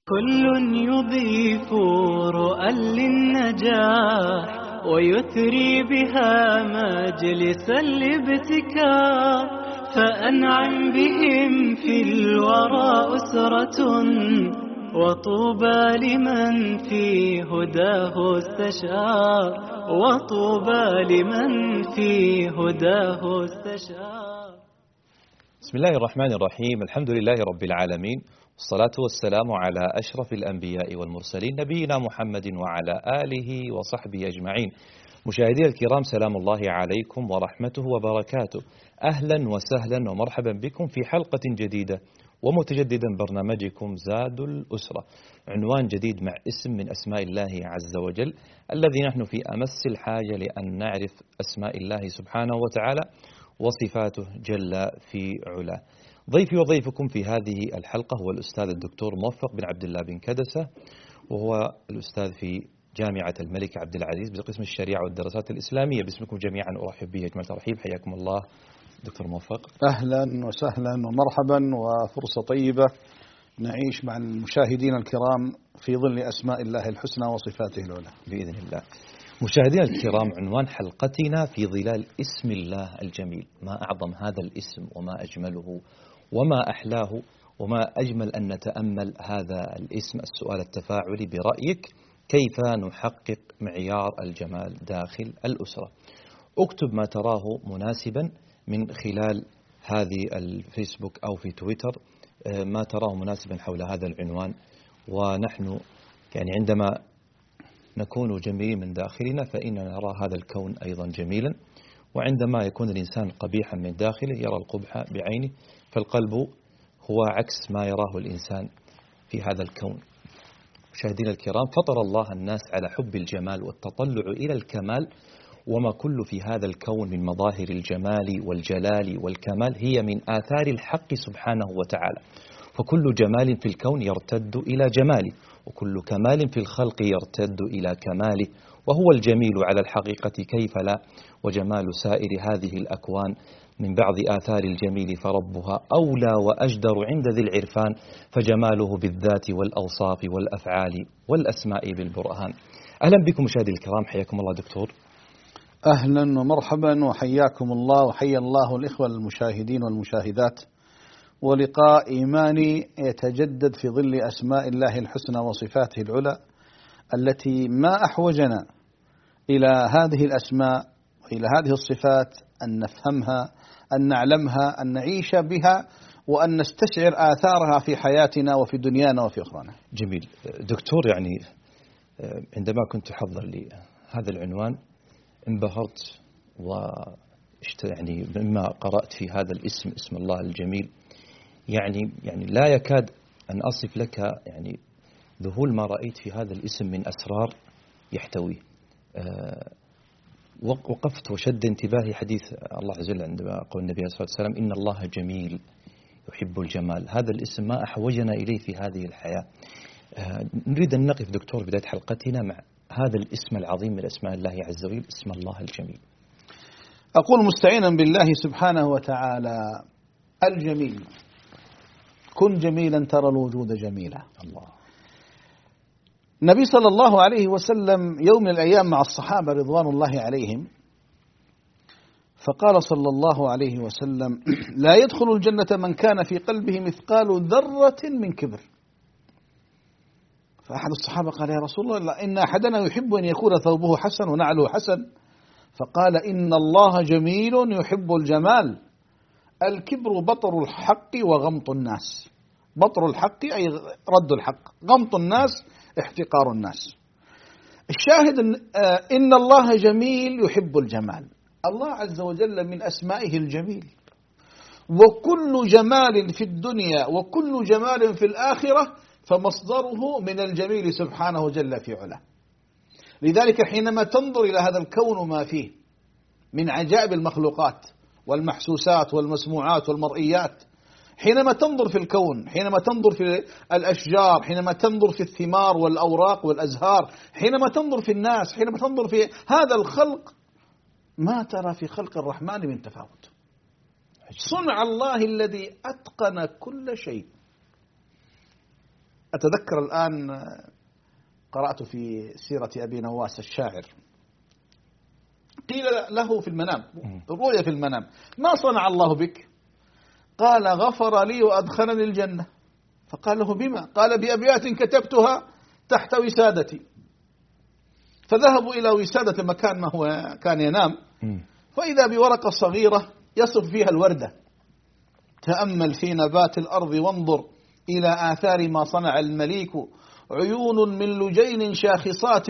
كل يضيف رؤى للنجاح ويثري بها مجلس الابتكار، فأنعم بهم في الورى أسرة، وطوبى لمن في هداه استشار، وطوبى لمن في هداه استشار. بسم الله الرحمن الرحيم. الحمد لله رب العالمين، والصلاة والسلام على أشرف الأنبياء والمرسلين نبينا محمد وعلى آله وصحبه أجمعين. مشاهدي الكرام، سلام الله عليكم ورحمته وبركاته. أهلا وسهلا ومرحبا بكم في حلقة جديدة ومتجددا برنامجكم زاد الأسرة، عنوان جديد مع اسم من أسماء الله عز وجل الذي نحن في أمس الحاجة لأن نعرف أسماء الله سبحانه وتعالى وصفاته جل في علا. ضيفي وضيفكم في هذه الحلقة هو الأستاذ الدكتور موفق بن عبد الله بن كدسة، وهو الأستاذ في جامعة الملك عبد العزيز بقسم الشريعة والدراسات الإسلامية. باسمكم جميعا أرحب به أجمل ترحيب، حياكم الله دكتور موفق. أهلا وسهلا ومرحبا، وفرصة طيبة نعيش مع المشاهدين الكرام في ظل أسماء الله الحسنى وصفاته العلى بإذن الله. مشاهدينا الكرام، عنوان حلقتنا في ظلال اسم الله الجميل. ما أعظم هذا الاسم وما أجمله وما أحلاه وما أجمل أن نتأمل هذا الاسم. السؤال التفاعلي برأيك: كيف نحقق معيار الجمال داخل الأسرة؟ اكتب ما تراه مناسبا من خلال هذه الفيسبوك أو في تويتر، ما تراه مناسبا حول هذا العنوان. ونحن يعني عندما نكون جميلين من داخلنا فإننا نرى هذا الكون أيضا جميلا، وعندما يكون الإنسان قبيحا من داخله يرى القبح بعينه، فالقلب هو عكس ما يراه الإنسان في هذا الكون. مشاهدينا الكرام، فطر الله الناس على حب الجمال والتطلع إلى الكمال، وما كل في هذا الكون من مظاهر الجمال والجلال والكمال هي من آثار الحق سبحانه وتعالى. فكل جمال في الكون يرتد إلى جماله، وكل كمال في الخلق يرتد إلى كماله، وهو الجميل على الحقيقة كيف لا، وجمال سائر هذه الأكوان من بعض آثار الجميل فربها أولى وأجدر عند ذي العرفان، فجماله بالذات والأوصاف والأفعال والأسماء بالبرهان. أهلا بكم مشاهدي الكرام، حياكم الله دكتور. أهلا ومرحبا وحياكم الله وحيا الله الإخوة المشاهدين والمشاهدات، ولقاء إيماني يتجدد في ظل أسماء الله الحسنى وصفاته العلى، التي ما أحوجنا إلى هذه الأسماء وإلى هذه الصفات أن نفهمها، أن نعلمها، أن نعيش بها، وأن نستشعر آثارها في حياتنا وفي دنيانا وفي أخرانا. جميل دكتور، يعني عندما كنت أحضر لي هذا العنوان انبهرت يعني مما قرأت في هذا الاسم، اسم الله الجميل. يعني لا يكاد أن أصف لك يعني ذهول ما رأيت في هذا الاسم من أسرار يحتويه. وقفت وشد انتباهي حديث الله عز وجل عندما قال النبي صلى الله عليه وسلم: إن الله جميل يحب الجمال. هذا الاسم ما أحوجنا إليه في هذه الحياة. نريد أن نقف دكتور بداية حلقتنا مع هذا الاسم العظيم من أسماء الله عز وجل، اسم الله الجميل. أقول مستعينا بالله سبحانه وتعالى: الجميل، كن جميلا ترى الوجود جميلا. الله. النبي صلى الله عليه وسلم يوم من الأيام مع الصحابة رضوان الله عليهم، فقال صلى الله عليه وسلم: لا يدخل الجنة من كان في قلبه مثقال ذرة من كبر. فأحد الصحابة قال: يا رسول الله، إن أحدنا يحب أن يكون ثوبه حسن ونعله حسن. فقال: إن الله جميل يحب الجمال. الكبر بطر الحق وغمط الناس. بطر الحق أي رد الحق، غمط الناس احتقار الناس. الشاهد إن الله جميل يحب الجمال. الله عز وجل من أسمائه الجميل، وكل جمال في الدنيا وكل جمال في الآخرة فمصدره من الجميل سبحانه جل في علاه. لذلك حينما تنظر إلى هذا الكون وما فيه من عجائب المخلوقات والمحسوسات والمسموعات والمرئيات، حينما تنظر في الكون، حينما تنظر في الأشجار، حينما تنظر في الثمار والأوراق والأزهار، حينما تنظر في الناس، حينما تنظر في هذا الخلق، ما ترى في خلق الرحمن من تفاوت. صنع الله الذي أتقن كل شيء. أتذكر الآن قرأت في سيرة أبي نواس الشاعر، قيل له في المنام، رؤيا في المنام: ما صنع الله بك؟ قال: غفر لي وأدخلني الجنة. فقال له: بما؟ قال: بأبيات كتبتها تحت وسادتي. فذهبوا إلى وسادة مكان ما هو كان ينام، فإذا بورقة صغيرة يصف فيها الوردة: تأمل في نبات الأرض وانظر إلى آثار ما صنع المليك، عيون من لجين شاخصات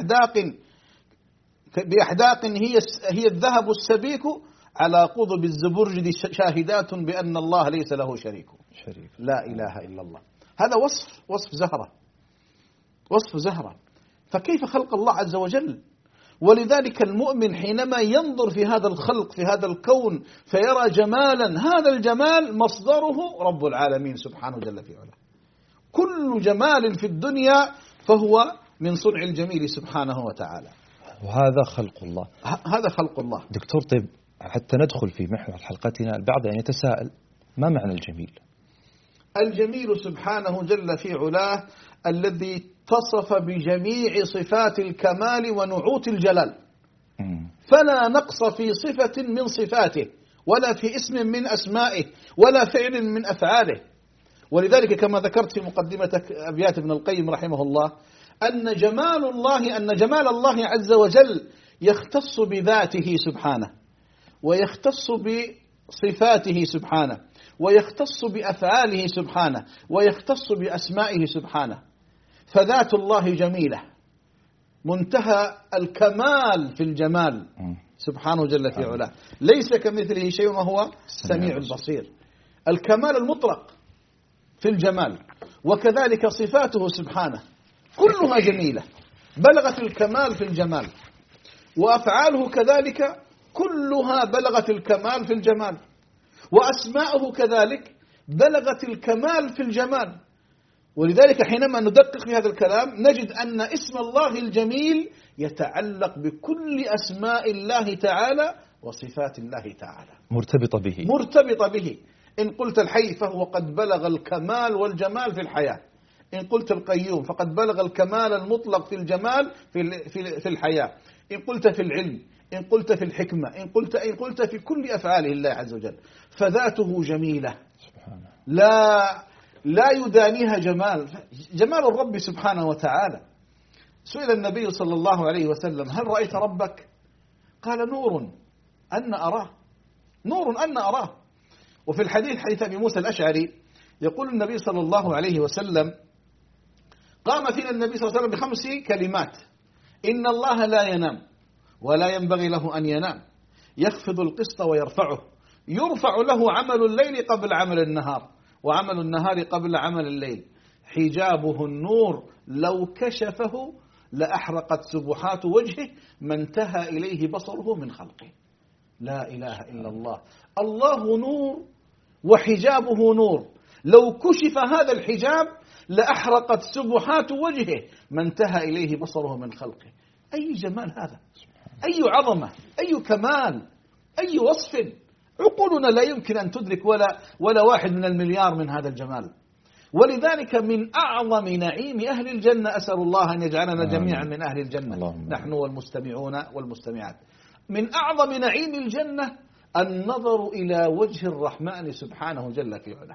بأحداق هي الذهب السبيك، على قضب الزبرجد شاهدات بأن الله ليس له شريك. لا إله إلا الله. هذا وصف زهرة، وصف زهرة. فكيف خلق الله عز وجل؟ ولذلك المؤمن حينما ينظر في هذا الخلق، في هذا الكون، فيرى جمالا، هذا الجمال مصدره رب العالمين سبحانه جل في علاه. كل جمال في الدنيا فهو من صنع الجميل سبحانه وتعالى، وهذا خلق الله. هذا خلق الله. دكتور، طيب حتى ندخل في محور حلقتنا، البعض يعني يتساءل: ما معنى الجميل؟ الجميل سبحانه جل في علاه الذي اتصف بجميع صفات الكمال ونعوت الجلال، فلا نقص في صفة من صفاته، ولا في اسم من أسمائه، ولا فعل من أفعاله. ولذلك كما ذكرت في مقدمة أبيات ابن القيم رحمه الله، أن جمال الله عز وجل يختص بذاته سبحانه، ويختص بصفاته سبحانه، ويختص بأفعاله سبحانه، ويختص بأسمائه سبحانه. فذات الله جميلة، منتهى الكمال في الجمال سبحانه جل في علاه، ليس كمثله شيء وهو السميع البصير. الكمال المطلق في الجمال، وكذلك صفاته سبحانه كلها جميلة بلغت الكمال في الجمال، وأفعاله كذلك كلها بلغت الكمال في الجمال، وأسماؤه كذلك بلغت الكمال في الجمال. ولذلك حينما ندقق في هذا الكلام نجد أن اسم الله الجميل يتعلق بكل أسماء الله تعالى وصفات الله تعالى، مرتبطة به. إن قلت الحي فهو قد بلغ الكمال والجمال في الحياة، إن قلت القيوم فقد بلغ الكمال المطلق في الجمال في الحياة، إن قلت في العلم، إن قلت في الحكمة، إن قلت في كل أفعاله الله عز وجل. فذاته جميلة لا يدانيها جمال الرب سبحانه وتعالى. سئل النبي صلى الله عليه وسلم: هل رأيت ربك؟ قال: نور أن أراه. وفي الحديث حديث أبي موسى الأشعري يقول النبي صلى الله عليه وسلم: قام فينا النبي صلى الله عليه وسلم ب5 كلمات: إن الله لا ينام ولا ينبغي له أن ينام، يخفض القسط ويرفعه، يرفع له عمل الليل قبل عمل النهار، وعمل النهار قبل عمل الليل، حجابه النور لو كشفه لأحرقت سبحات وجهه ما انتهى إليه بصره من خلقه. لا إله إلا الله. الله نور وحجابه نور، لو كشف هذا الحجاب لأحرقت سبحات وجهه ما انتهى إليه بصره من خلقه. أي جمال هذا، أي عظمة، أي كمال، أي وصف. عقولنا لا يمكن أن تدرك ولا 1 من المليار من هذا الجمال. ولذلك من أعظم نعيم أهل الجنة، أسأل الله أن يجعلنا جميعا من أهل الجنة نحن والمستمعون والمستمعات، من أعظم نعيم الجنة النظر إلى وجه الرحمن سبحانه جل في علاه.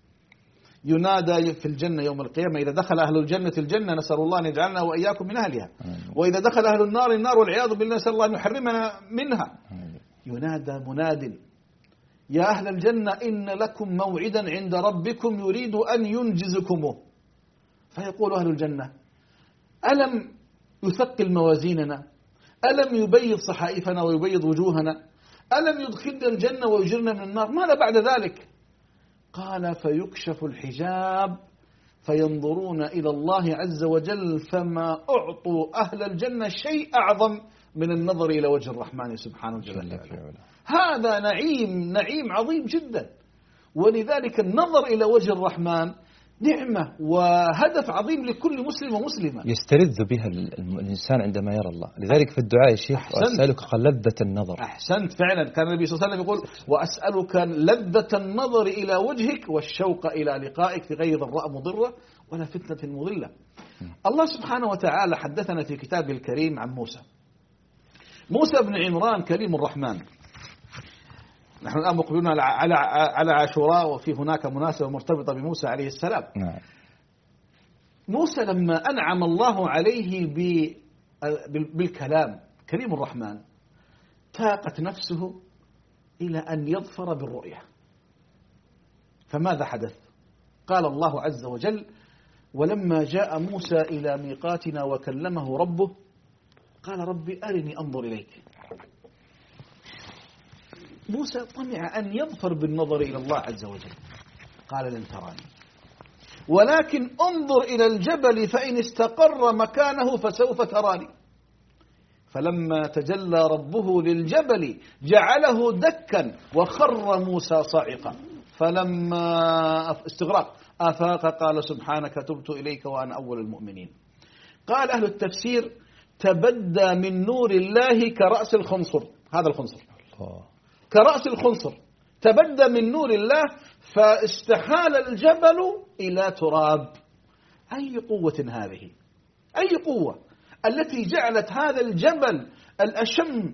ينادى في الجنة يوم القيامة: إذا دخل أهل الجنة نسأل الله أن يجعلنا وإياكم من أهلها، وإذا دخل أهل النار والعياذ بالله نسأل الله أن يحرمنا منها. ينادى مناد: يا أهل الجنة إن لكم موعدا عند ربكم يريد أن ينجزكموه. فيقول أهل الجنة: ألم يثقل موازيننا؟ ألم يبيض صحائفنا ويبيض وجوهنا؟ ألم يدخلنا الجنة ويجرنا من النار؟ ماذا بعد ذلك؟ قال: فيكشف الحجاب فينظرون إلى الله عز وجل، فما أعطوا أهل الجنة شيء أعظم من النظر إلى وجه الرحمن سبحانه وتعالى. هذا نعيم عظيم جدا. ولذلك النظر إلى وجه الرحمن نعمة وهدف عظيم لكل مسلم ومسلمة يستلذ بها الإنسان عندما يرى الله. لذلك في الدعاء يا شيخ: وأسألك لذة النظر. أحسنت فعلا. كان النبي صلى الله عليه وسلم يقول: وأسألك لذة النظر إلى وجهك والشوق إلى لقائك في غير ضراء مضرة ولا فتنة مضلة. الله سبحانه وتعالى حدثنا في كتابه الكريم عن موسى بن عمران كريم الرحمن. نحن الآن مقبلون على عاشوراء، وفي هناك مناسبة مرتبطة بموسى عليه السلام. موسى لما أنعم الله عليه بالكلام كريم الرحمن تاقت نفسه إلى أن يظفر بالرؤية. فماذا حدث؟ قال الله عز وجل: ولما جاء موسى إلى ميقاتنا وكلمه ربه قال رب أرني أنظر إليك. موسى طمع أن يظفر بالنظر إلى الله عز وجل، قال لن تراني ولكن انظر إلى الجبل فإن استقر مكانه فسوف تراني. فلما تجلى ربه للجبل جعله دكا وخر موسى صاعقا فلما استغرق آفاق قال سبحانك تبت إليك وأنا أول المؤمنين. قال أهل التفسير: تبدى من نور الله كرأس الخنصر، هذا الخنصر كرأس الخنصر، تبدى من نور الله فاستحال الجبل إلى تراب. أي قوة هذه؟ أي قوة التي جعلت هذا الجبل الأشم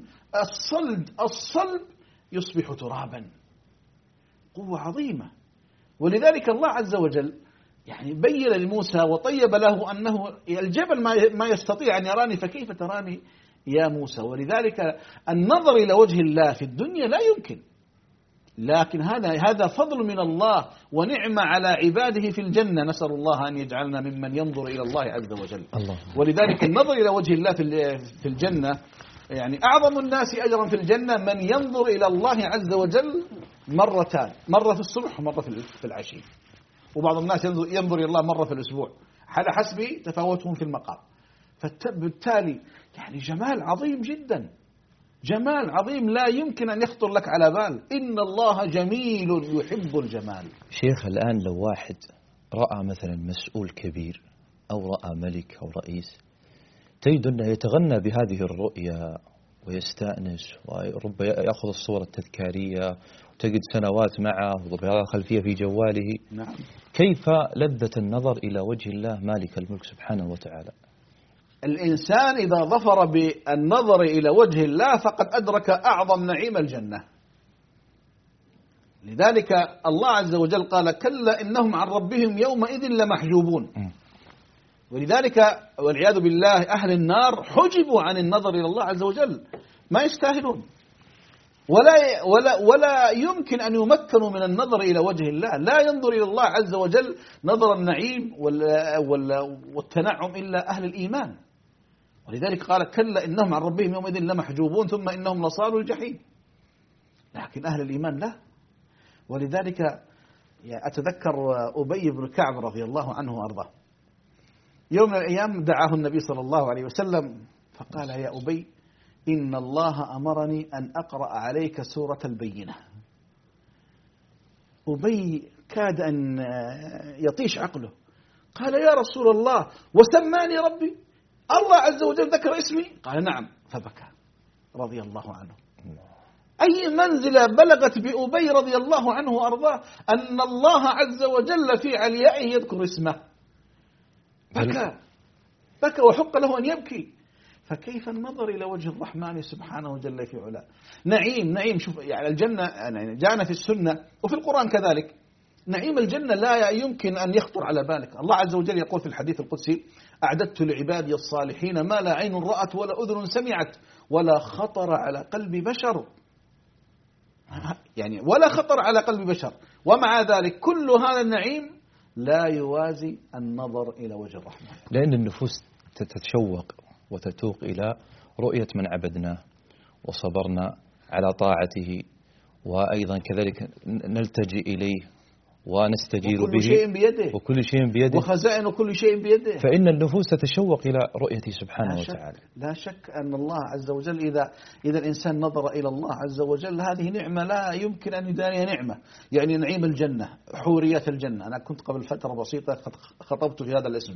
الصلب يصبح ترابا؟ قوة عظيمة. ولذلك الله عز وجل يعني بين لموسى وطيب له أنه الجبل ما يستطيع أن يراني فكيف تراني يا موسى. ولذلك النظر إلى وجه الله في الدنيا لا يمكن، لكن هذا فضل من الله ونعمة على عباده في الجنة. نسأل الله أن يجعلنا ممن ينظر إلى الله عز وجل. ولذلك النظر إلى وجه الله في الجنة يعني أعظم الناس أجرا في الجنة من ينظر إلى الله عز وجل مرتان، مرة في الصبح ومرة في العشي. وبعض الناس ينظر إلى الله مرة في الأسبوع على حسب تفاوتهم في المقام. فبالتالي يعني جمال عظيم جدا، جمال عظيم لا يمكن أن يخطر لك على بال. إن الله جميل يحب الجمال. شيخ، الآن لو واحد رأى مثلا مسؤول كبير أو رأى ملك أو رئيس، تجد أنه يتغنى بهذه الرؤيا ويستأنس وربما يأخذ الصورة التذكارية وتجد سنوات معه وظهر خلفية في جواله. نعم. كيف لذة النظر إلى وجه الله مالك الملك سبحانه وتعالى؟ الإنسان إذا ظفر بالنظر إلى وجه الله فقد أدرك أعظم نعيم الجنة. لذلك الله عز وجل قال: كلا إنهم عن ربهم يومئذ لمحجوبون. ولذلك والعياذ بالله أهل النار حجبوا عن النظر إلى الله عز وجل، ما يستاهلون ولا يمكن أن يمكنوا من النظر إلى وجه الله. لا ينظر إلى الله عز وجل نظر النعيم والتنعم إلا أهل الإيمان. ولذلك قال: كلا إنهم عن ربهم يومئذ لمحجوبون ثم إنهم لصالوا الجحيم. لكن أهل الإيمان لا. ولذلك أتذكر أبي بن كعب رضي الله عنه وأرضاه، يوم من الأيام دعاه النبي صلى الله عليه وسلم فقال: يا أبي إن الله أمرني أن أقرأ عليك سورة البينة. أبي كاد أن يطيش عقله، قال: يا رسول الله وسماني ربي، الله عز وجل ذكر اسمي؟ قال: نعم. فبكى رضي الله عنه. أي منزلة بلغت بأبي رضي الله عنه وأرضاه أن الله عز وجل في عليائه يذكر اسمه. بكى وحق له أن يبكي. فكيف النظر إلى وجه الرحمن سبحانه وجل في علاه؟ نعيم. شوف يعني الجنة يعني جاءنا في السنة وفي القرآن كذلك، نعيم الجنة لا يمكن أن يخطر على بالك. الله عز وجل يقول في الحديث القدسي: أعددت لعبادي الصالحين ما لا عين رأت ولا أذن سمعت ولا خطر على قلب بشر. يعني ولا خطر على قلب بشر، ومع ذلك كل هذا النعيم لا يوازي النظر إلى وجه الرحمن. لأن النفوس تتشوق وتتوق إلى رؤية من عبدناه وصبرنا على طاعته، وأيضا كذلك نلتجئ إليه ونستجير به، وكل شيء بيده وخزائن كل شيء بيده. فإن النفوس تتشوق إلى رؤيته سبحانه وتعالى. لا شك أن الله عز وجل إذا الإنسان نظر إلى الله عز وجل هذه نعمة لا يمكن أن يدانيها نعمة. يعني نعيم الجنة، حوريات الجنة. أنا كنت قبل فترة بسيطة خطبت في هذا الاسم،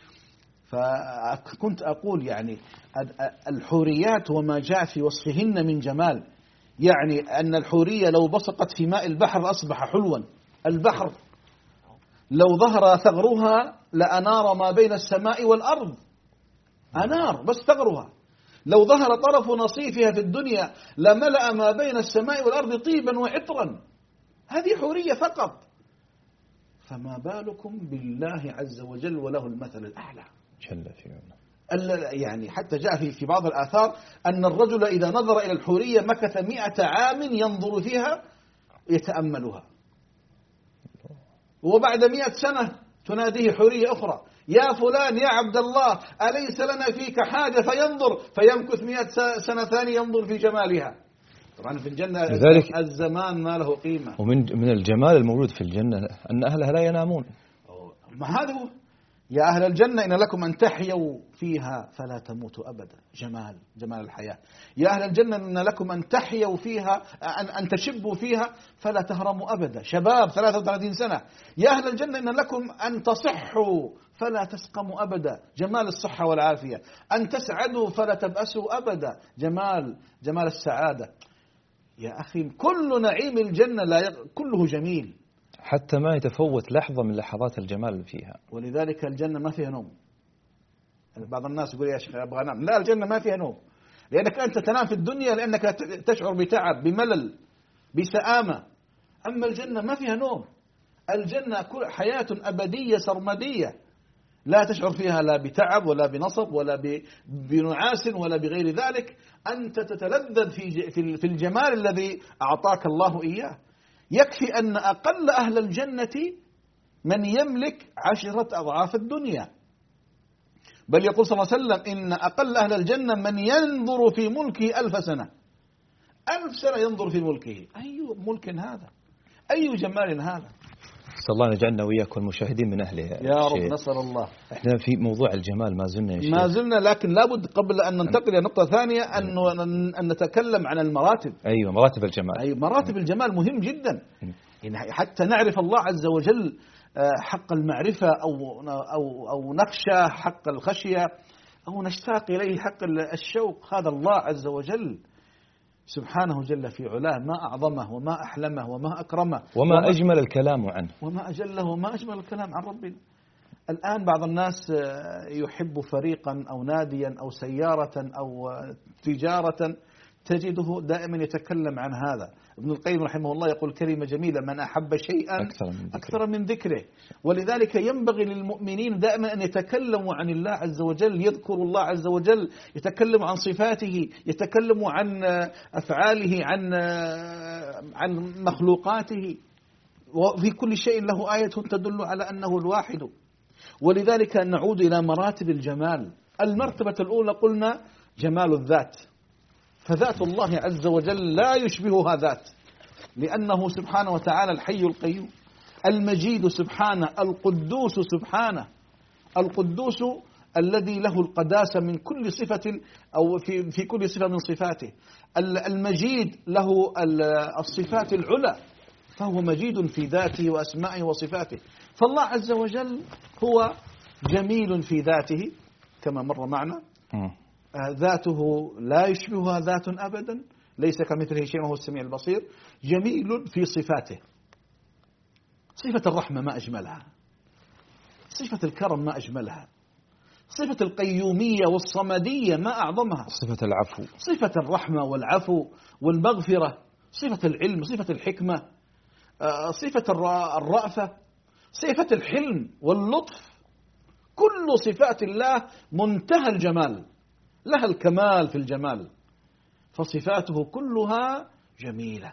فكنت أقول يعني الحوريات وما جاء في وصفهن من جمال، يعني أن الحورية لو بصقت في ماء البحر أصبح حلوا. البحر لو ظهر ثغرها لأنار ما بين السماء والأرض، أنار بس ثغرها. لو ظهر طرف نصيفها في الدنيا لملأ ما بين السماء والأرض طيبا وعطرا. هذه حورية فقط، فما بالكم بالله عز وجل وله المثل الأعلى جل في علاه. يعني حتى جاء في بعض الآثار أن الرجل إذا نظر إلى الحورية مكث 100 عام ينظر فيها يتأملها، وبعد 100 سنة تناديه حورية أخرى: يا فلان يا عبد الله أليس لنا فيك حاجة؟ فينظر فيمكث 100 سنة ثانية ينظر في جمالها. طبعا في الجنة الزمان ما له قيمة. ومن الجمال الموجود في الجنة أن أهلها لا ينامون. ما هذا هو. يا أهل الجنة إن لكم أن تحيوا فيها فلا تموتوا أبدا. جمال الحياة. يا أهل الجنة إن لكم أن تحيوا فيها، أن تشبوا فيها فلا تهرموا أبدا. شباب 33 سنة. يا أهل الجنة إن لكم أن تصحوا فلا تسقموا أبدا. جمال الصحة والعافية. أن تسعدوا فلا تبأسوا أبدا. جمال السعادة. يا أخي كل نعيم الجنة كله جميل، حتى ما يتفوت لحظة من لحظات الجمال اللي فيها. ولذلك الجنة ما فيها نوم. بعض الناس يقول يا شيخ أبغى أنام. لا، الجنة ما فيها نوم، لأنك أنت تنام في الدنيا لأنك تشعر بتعب، بملل، بسآمة. أما الجنة ما فيها نوم. الجنة حياة أبدية سرمدية، لا تشعر فيها لا بتعب ولا بنصب ولا بنعاس ولا بغير ذلك. أنت تتلذذ في الجمال الذي أعطاك الله إياه. يكفي أن أقل أهل الجنة من يملك 10 أضعاف الدنيا. بل يقول صلى الله عليه وسلم إن أقل أهل الجنة من ينظر في ملكه 1000 سنة. 1000 سنة ينظر في ملكه. أي ملك هذا؟ أي جمال هذا؟ نسأل الله أن يجعلنا وإياكم المشاهدين من أهله يا رب، نسأل الله. احنا في موضوع الجمال ما زلنا يا شيخ. ما زلنا، لكن لابد قبل أن ننتقل إلى نقطة ثانية أن نتكلم عن المراتب. أيوة، مراتب الجمال. أي مراتب الجمال مهم جدا، يعني حتى نعرف الله عز وجل حق المعرفة أو نخشى حق الخشية، أو نشتاق إليه حق الشوق. هذا الله عز وجل سبحانه جل في علاه، ما أعظمه وما أحلمه وما أكرمه وما أجمل الكلام عنه، وما أجله وما أجمل الكلام عن ربنا. الآن بعض الناس يحب فريقا أو ناديا أو سيارة أو تجارة، تجده دائما يتكلم عن هذا. ابن القيم رحمه الله يقول كلمة جميلة: من أحب شيئا أكثر من ذكره. ولذلك ينبغي للمؤمنين دائما أن يتكلموا عن الله عز وجل، يذكروا الله عز وجل، يتكلموا عن صفاته، يتكلموا عن أفعاله، عن مخلوقاته. وفي كل شيء له آية تدل على أنه الواحد. ولذلك نعود إلى مراتب الجمال. المرتبة الأولى قلنا جمال الذات، فذات الله عز وجل لا يشبهها ذات، لأنه سبحانه وتعالى الحي القيوم، المجيد سبحانه، القدوس سبحانه، القدوس الذي له القداسة من كل صفة أو في كل صفة من صفاته. المجيد له الصفات العلى، فهو مجيد في ذاته وأسمائه وصفاته. فالله عز وجل هو جميل في ذاته كما مر معنا، ذاته لا يشبهها ذات أبدا، ليس كمثله شيء وهو السميع البصير. جميل في صفاته، صفة الرحمة ما أجملها، صفة الكرم ما أجملها، صفة القيومية والصمدية ما أعظمها، صفة العفو، صفة الرحمة والعفو والمغفرة، صفة العلم، صفة الحكمة، صفة الرأفة، صفة الحلم واللطف. كل صفات الله منتهى الجمال، لها الكمال في الجمال، فصفاته كلها جميلة.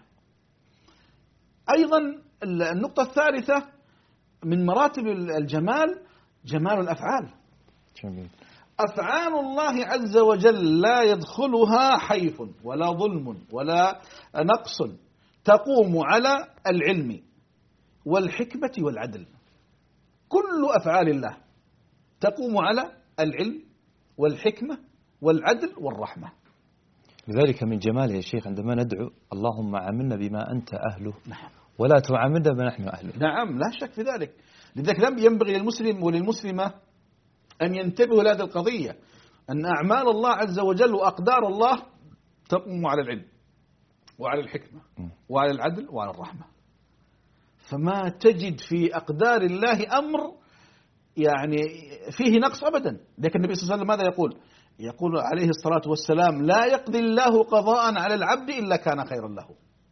أيضا النقطة الثالثة من مراتب الجمال جمال الأفعال. جميل. أفعال الله عز وجل لا يدخلها حيف ولا ظلم ولا نقص، تقوم على العلم والحكمة والعدل. كل أفعال الله تقوم على العلم والحكمة والعدل والرحمة. لذلك من جماله يا شيخ عندما ندعو اللهم عاملنا بما أنت أهله، نعم، ولا تعاملنا بما نحن أهله. نعم، لا شك في ذلك. لذلك ينبغي للمسلم وللمسلمة أن ينتبهوا لهذه القضية، أن أعمال الله عز وجل وأقدار الله تقوم على العلم وعلى الحكمة وعلى العدل وعلى الرحمة. فما تجد في أقدار الله أمر يعني فيه نقص أبدا. لكن النبي صلى الله عليه وسلم ماذا يقول؟ يقول عليه الصلاة والسلام: لا يقضي الله قضاء على العبد إلا كان خيرا له.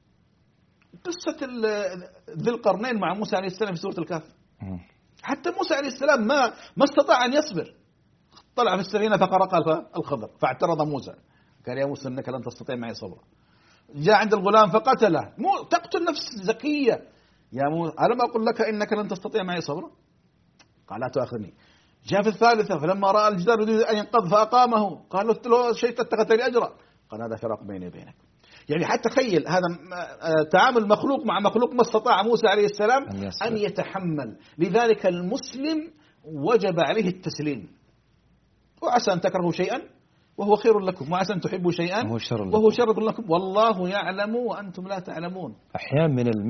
قصة ذي القرنين مع موسى عليه السلام في سورة الكهف، حتى موسى عليه السلام ما استطاع أن يصبر، طلع في السفينة فقرق الخضر فاعترض موسى، قال: يا موسى إنك لن تستطيع معي صبرا. جاء عند الغلام فقتله، تقتل نفس زكية، يا موسى ألم أقل لك إنك لن تستطيع معي صبرا؟ قال: لا تؤاخذني. جاء في الثالثة فلما رأى الجدار يريد أن ينقض فأقامه، قال: له شيء اتخذت لي أجرا، قال: هذا فراق بيني وبينك. يعني حتى تخيل هذا تعامل مخلوق مع مخلوق، ما استطاع موسى عليه السلام أن يتحمل. لذلك المسلم وجب عليه التسليم. وعسى أن تكرهوا شيئا وهو خير لكم، وعسى أن تحبوا شيئا وهو شر لكم، والله يعلم وأنتم لا تعلمون. أحيانا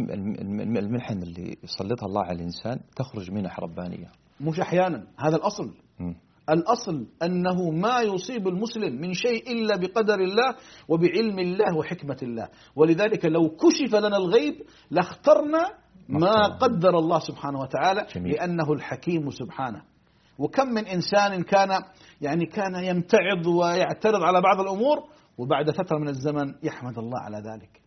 من المحن اللي يسلطها الله على الإنسان تخرج منح ربانية، مش أحيانا، هذا الأصل. الأصل أنه ما يصيب المسلم من شيء إلا بقدر الله وبعلم الله وحكمة الله. ولذلك لو كشف لنا الغيب لاخترنا ما قدر الله سبحانه وتعالى، لأنه الحكيم سبحانه. وكم من إنسان كان يمتعض ويعترض على بعض الأمور، وبعد فترة من الزمن يحمد الله على ذلك.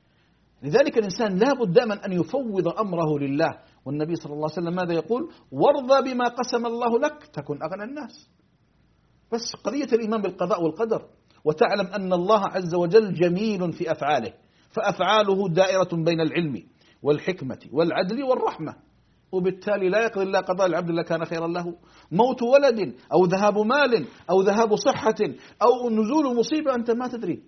لذلك الإنسان لا بد دائما أن يفوض أمره لله. والنبي صلى الله عليه وسلم ماذا يقول؟ وارضى بما قسم الله لك تكن أغنى الناس. بس قضية الإيمان بالقضاء والقدر، وتعلم أن الله عز وجل جميل في أفعاله، فأفعاله دائرة بين العلم والحكمة والعدل والرحمة، وبالتالي لا يقضي الله قضاء العبد إلا كان خيرا له. موت ولد أو ذهاب مال أو ذهاب صحة أو نزول مصيبة أنت ما تدري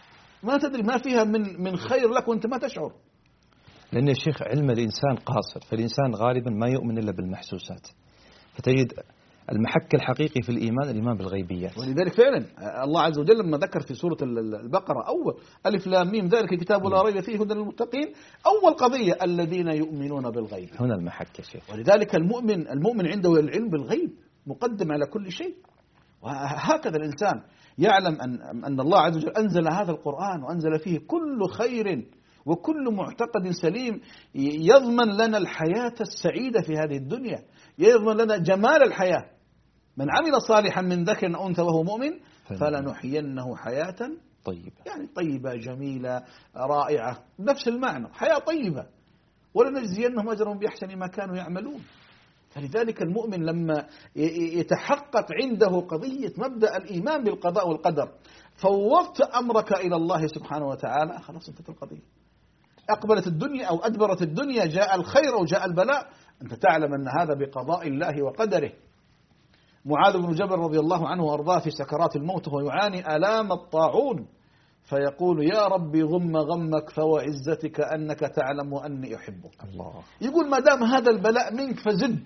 ما فيها من خير لك وأنت ما تشعر. لأن يا شيخ علم الإنسان قاصر، فالإنسان غالبا ما يؤمن إلا بالمحسوسات، فتجد المحك الحقيقي في الإيمان بالغيبيات. ولذلك فعلا الله عز وجل لما ذكر في سورة البقرة أول ألف لام ميم ذلك الكتاب لا ريب فيه هدى للمتقين، أول قضية الذين يؤمنون بالغيب. هنا المحك يا شيخ. ولذلك المؤمن عنده العلم بالغيب مقدم على كل شيء. وهكذا الإنسان يعلم أن الله عز وجل أنزل هذا القرآن وأنزل فيه كل خير وكل معتقد سليم يضمن لنا الحياة السعيدة في هذه الدنيا، يضمن لنا جمال الحياة. من عمل صالحا من ذكر أو أنثى وهو مؤمن فلنحيينه حياة طيبة، يعني طيبة جميلة رائعة، نفس المعنى، حياة طيبة، ولنجزينهم أجرهم بأحسن ما كانوا يعملون. فلذلك المؤمن لما يتحقق عنده قضية مبدأ الإيمان بالقضاء والقدر، فوضت أمرك إلى الله سبحانه وتعالى، خلاص انتهت القضية. أقبلت الدنيا أو أدبرت الدنيا، جاء الخير أو جاء البلاء، أنت تعلم أن هذا بقضاء الله وقدره. معاذ بن جبل رضي الله عنه وأرضاه في سكرات الموت وهو يعاني آلام الطاعون، فيقول: يا ربي غم غمك فوعزتك أنك تعلم أني أحبك. الله يقول: ما دام هذا البلاء منك فزد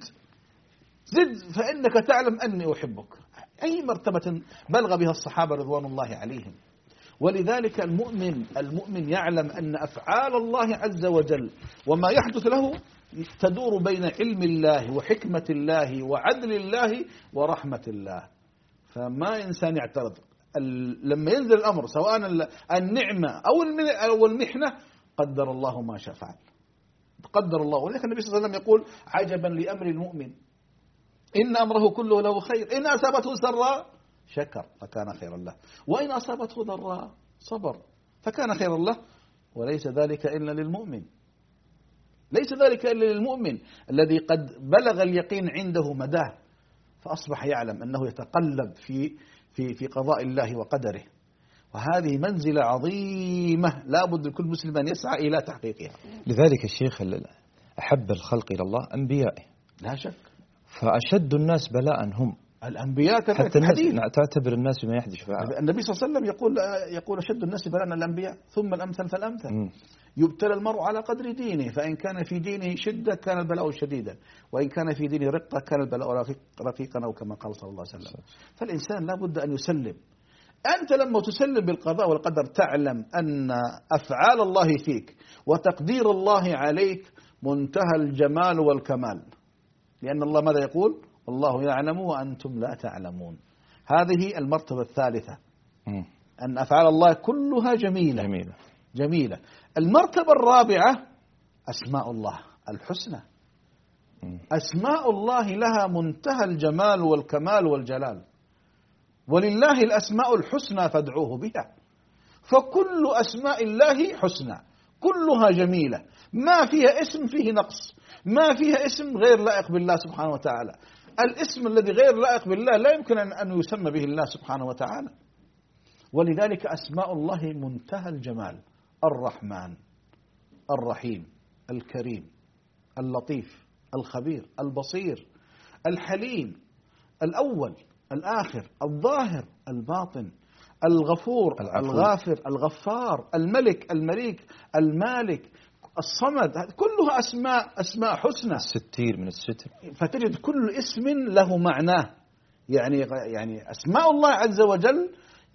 فإنك تعلم أني أحبك. أي مرتبة بلغ بها الصحابة رضوان الله عليهم. ولذلك المؤمن يعلم أن أفعال الله عز وجل وما يحدث له تدور بين علم الله وحكمة الله وعدل الله ورحمة الله. فما إنسان يعترض لما ينزل الأمر، سواء النعمة أو المحنة، قدر الله ما شاء فعل، قدر الله. ولكن النبي صلى الله عليه وسلم يقول: عجبا لأمر المؤمن إن أمره كله له خير، إن أصابته سراء شكر فكان خيرا له، وإن أصابته ضراء صبر فكان خيرا له. وليس ذلك إلا للمؤمن، ليس ذلك إلا للمؤمن الذي قد بلغ اليقين عنده مداه، فأصبح يعلم أنه يتقلب في قضاء الله وقدره. وهذه منزلة عظيمة لا بد لكل مسلم أن يسعى إلى تحقيقها. لذلك الشيخ أحب الخلق إلى الله أنبيائه لا شك، فأشد الناس بلاء هم الأنبياء. حتى تعتبر الناس بما يحدث. النبي صلى الله عليه وسلم يقول أشد الناس بلاء الأنبياء ثم الأمثل فالأمثل. يبتلى المرء على قدر دينه، فإن كان في دينه شدة كان البلاء شديدا، وإن كان في دينه رقة كان البلاء رقيقا، أو كما قال صلى الله عليه وسلم. فالإنسان لا بد أن يسلم. أنت لما تسلم بالقضاء والقدر تعلم أن أفعال الله فيك وتقدير الله عليك منتهى الجمال والكمال، لأن الله ماذا يقول؟ والله يعلم وأنتم لا تعلمون. هذه المرتبة الثالثة، أن أفعال الله كلها جميلة. المرتبة الرابعة أسماء الله الحسنى. أسماء الله لها منتهى الجمال والكمال والجلال، ولله الأسماء الحسنى فادعوه بها. فكل أسماء الله حسنى، كلها جميلة، ما فيها اسم فيه نقص، ما فيها اسم غير لائق بالله سبحانه وتعالى. الاسم الذي غير لائق بالله لا يمكن أن يسمى به الله سبحانه وتعالى. ولذلك أسماء الله منتهى الجمال: الرحمن، الرحيم، الكريم، اللطيف، الخبير، البصير، الحليم، الأول، الآخر، الظاهر، الباطن، الغفور، الغافر، الغفار، الملك، المليك، المالك، الصمد. كلها أسماء حسنى. الستير من الستر. فتجد كل اسم له معناه. يعني أسماء الله عز وجل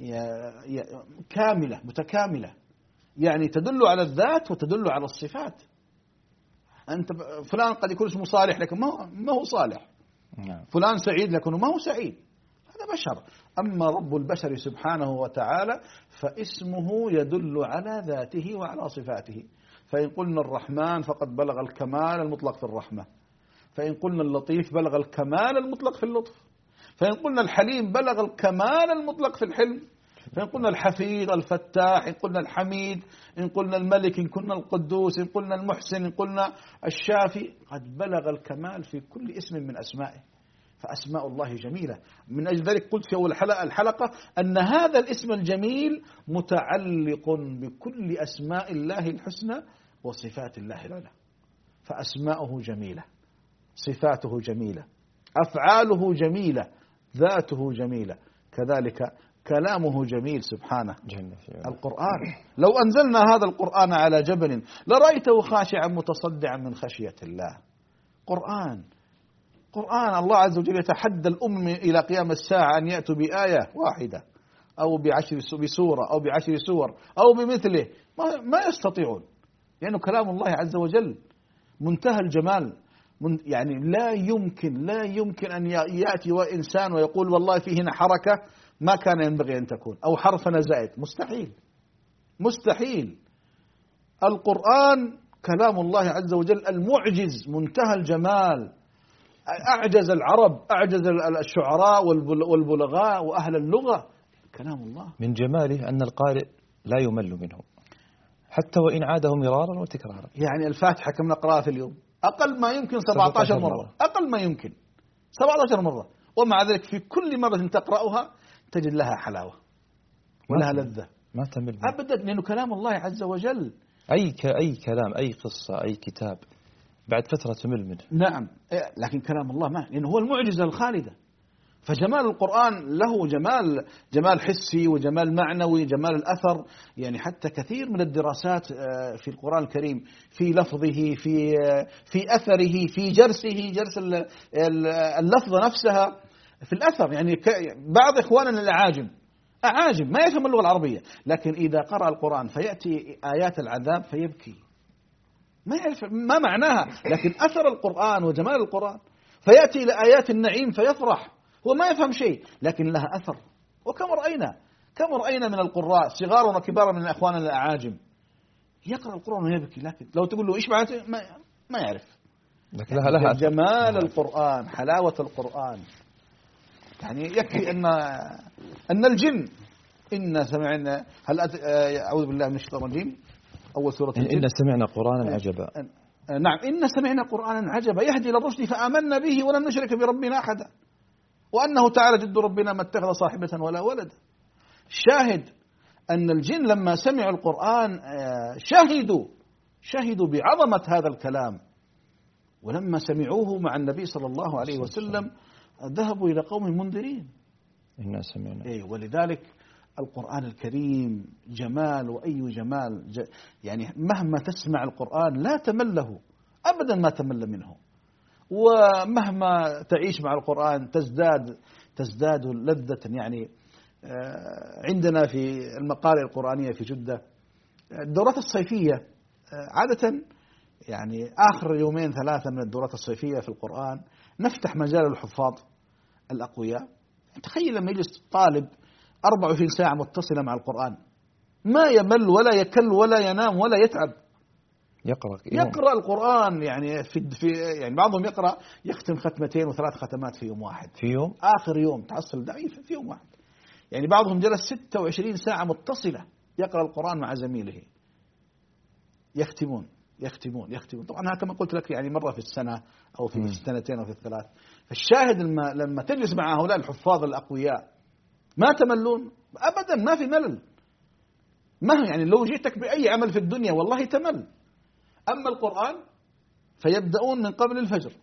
كاملة متكاملة، يعني تدل على الذات وتدل على الصفات. أنت فلان قد يكون اسمه صالح لكن ما هو صالح. فلان سعيد لكنه ما هو سعيد، هذا بشر. أما رب البشر سبحانه وتعالى فاسمه يدل على ذاته وعلى صفاته. فإن قلنا الرحمن فقد بلغ الكمال المطلق في الرحمة، فإن قلنا اللطيف بلغ الكمال المطلق في اللطف، فإن قلنا الحليم بلغ الكمال المطلق في الحلم، فإن قلنا الحفيظ الفتاح، إن قلنا الحميد، إن قلنا الملك، إن قلنا القدوس، إن قلنا المحسن، إن قلنا الشافي، قد بلغ الكمال في كل اسم من أسمائه. فأسماء الله جميلة. من أجل ذلك قلت في أول الحلقة أن هذا الاسم الجميل متعلق بكل أسماء الله الحسنى وصفات الله العلى. فأسماؤه جميلة، صفاته جميلة، أفعاله جميلة، ذاته جميلة، كذلك كلامه جميل سبحانه. القرآن لو أنزلنا هذا القرآن على جبل لرأيته خاشعا متصدعا من خشية الله. قرآن الله عز وجل يتحدى الأمم إلى قيام الساعة أن يأتوا بآية واحدة أو بسورة أو ب10 سور أو بمثله، ما يستطيعون، لأنه كلام الله عز وجل منتهى الجمال. يعني لا يمكن أن يأتي إنسان ويقول والله فيه هنا حركة ما كان ينبغي أن تكون، أو حرفنا زائد. مستحيل. القرآن كلام الله عز وجل المعجز منتهى الجمال، أعجز العرب، أعجز الشعراء والبلغاء وأهل اللغة. كلام الله من جماله أن القارئ لا يمل منه حتى وإن عاده مرارا وتكرارا. يعني الفاتحة كم نقرأها في اليوم؟ أقل ما يمكن 17 مرة، أقل ما يمكن 17 مرة، ومع ذلك في كل مرة تقرأها تجد لها حلاوة ولها لذة، ما تمل أبدا، لأنه كلام الله عز وجل. أي كلام، أي قصة، أي كتاب بعد فترة تمل منه. نعم، لكن كلام الله ما، لأنه هو المعجزة الخالدة. فجمال القرآن له جمال حسي وجمال معنوي، جمال الأثر. يعني حتى كثير من الدراسات في القرآن الكريم في لفظه، في أثره، في جرس اللفظة نفسها، في الأثر. يعني بعض إخواننا أعاجم ما يفهم اللغة العربية، لكن إذا قرأ القرآن فيأتي آيات العذاب فيبكي، ما يعرف ما معناها، لكن أثر القرآن وجمال القرآن. فيأتي إلى آيات النعيم فيفرح، هو ما يفهم شيء لكن لها أثر. وكم رأينا من القراء صغارا وكبارا من أخواننا الأعاجم يقرأ القرآن ويبكي، لكن لو تقول له إيش معناته ما يعرف. لكن لها جمال القرآن، حلاوة القرآن. يعني يكفي أن الجن إن سمعنا أعوذ بالله من الشيطان الرجيم، أول سورة الجن، إن سمعنا قرآنا عجبا. نعم، إن سمعنا قرآنا عجبا يهدي إلى الرشد فآمنا به ولن نشرك بربنا أحدا وأنه تعالى جد ربنا ما اتخذ صاحبة ولا ولد. الشاهد أن الجن لما سمعوا القرآن شهدوا بعظمة هذا الكلام، ولما سمعوه مع النبي صلى الله عليه وسلم ذهبوا إلى قوم منذرين. إنا سمعنا. ولذلك القرآن الكريم جمال، وأي جمال. يعني مهما تسمع القرآن لا تمل له أبدا، ما تمل منه. ومهما تعيش مع القرآن تزداد لذة. يعني عندنا في المقارئ القرآنية في جدة الدورات الصيفية عادة، يعني آخر 2-3 من الدورات الصيفية في القرآن نفتح مجال الحفاظ الأقوياء. تخيل لما يجلس طالب 24 ساعة متصلة مع القرآن، ما يمل ولا يكل ولا ينام ولا يتعب. يقرأ القرآن يعني يعني بعضهم يختم ختمتين وثلاث ختمات في يوم واحد، في يوم آخر يوم تحصل ضعيف في يوم واحد. يعني بعضهم جلس 26 ساعة متصلة يقرأ القرآن مع زميله، يختمون. طبعا هذا كما قلت لك يعني مرة في السنة أو في السنتين أو في الثلاث. فالشاهد لما تجلس مع هؤلاء الحفاظ الأقوياء ما تملون أبدا، ما في ملل. ما يعني لو جئتك بأي عمل في الدنيا والله تمل. أما القرآن فيبدأون من قبل الفجر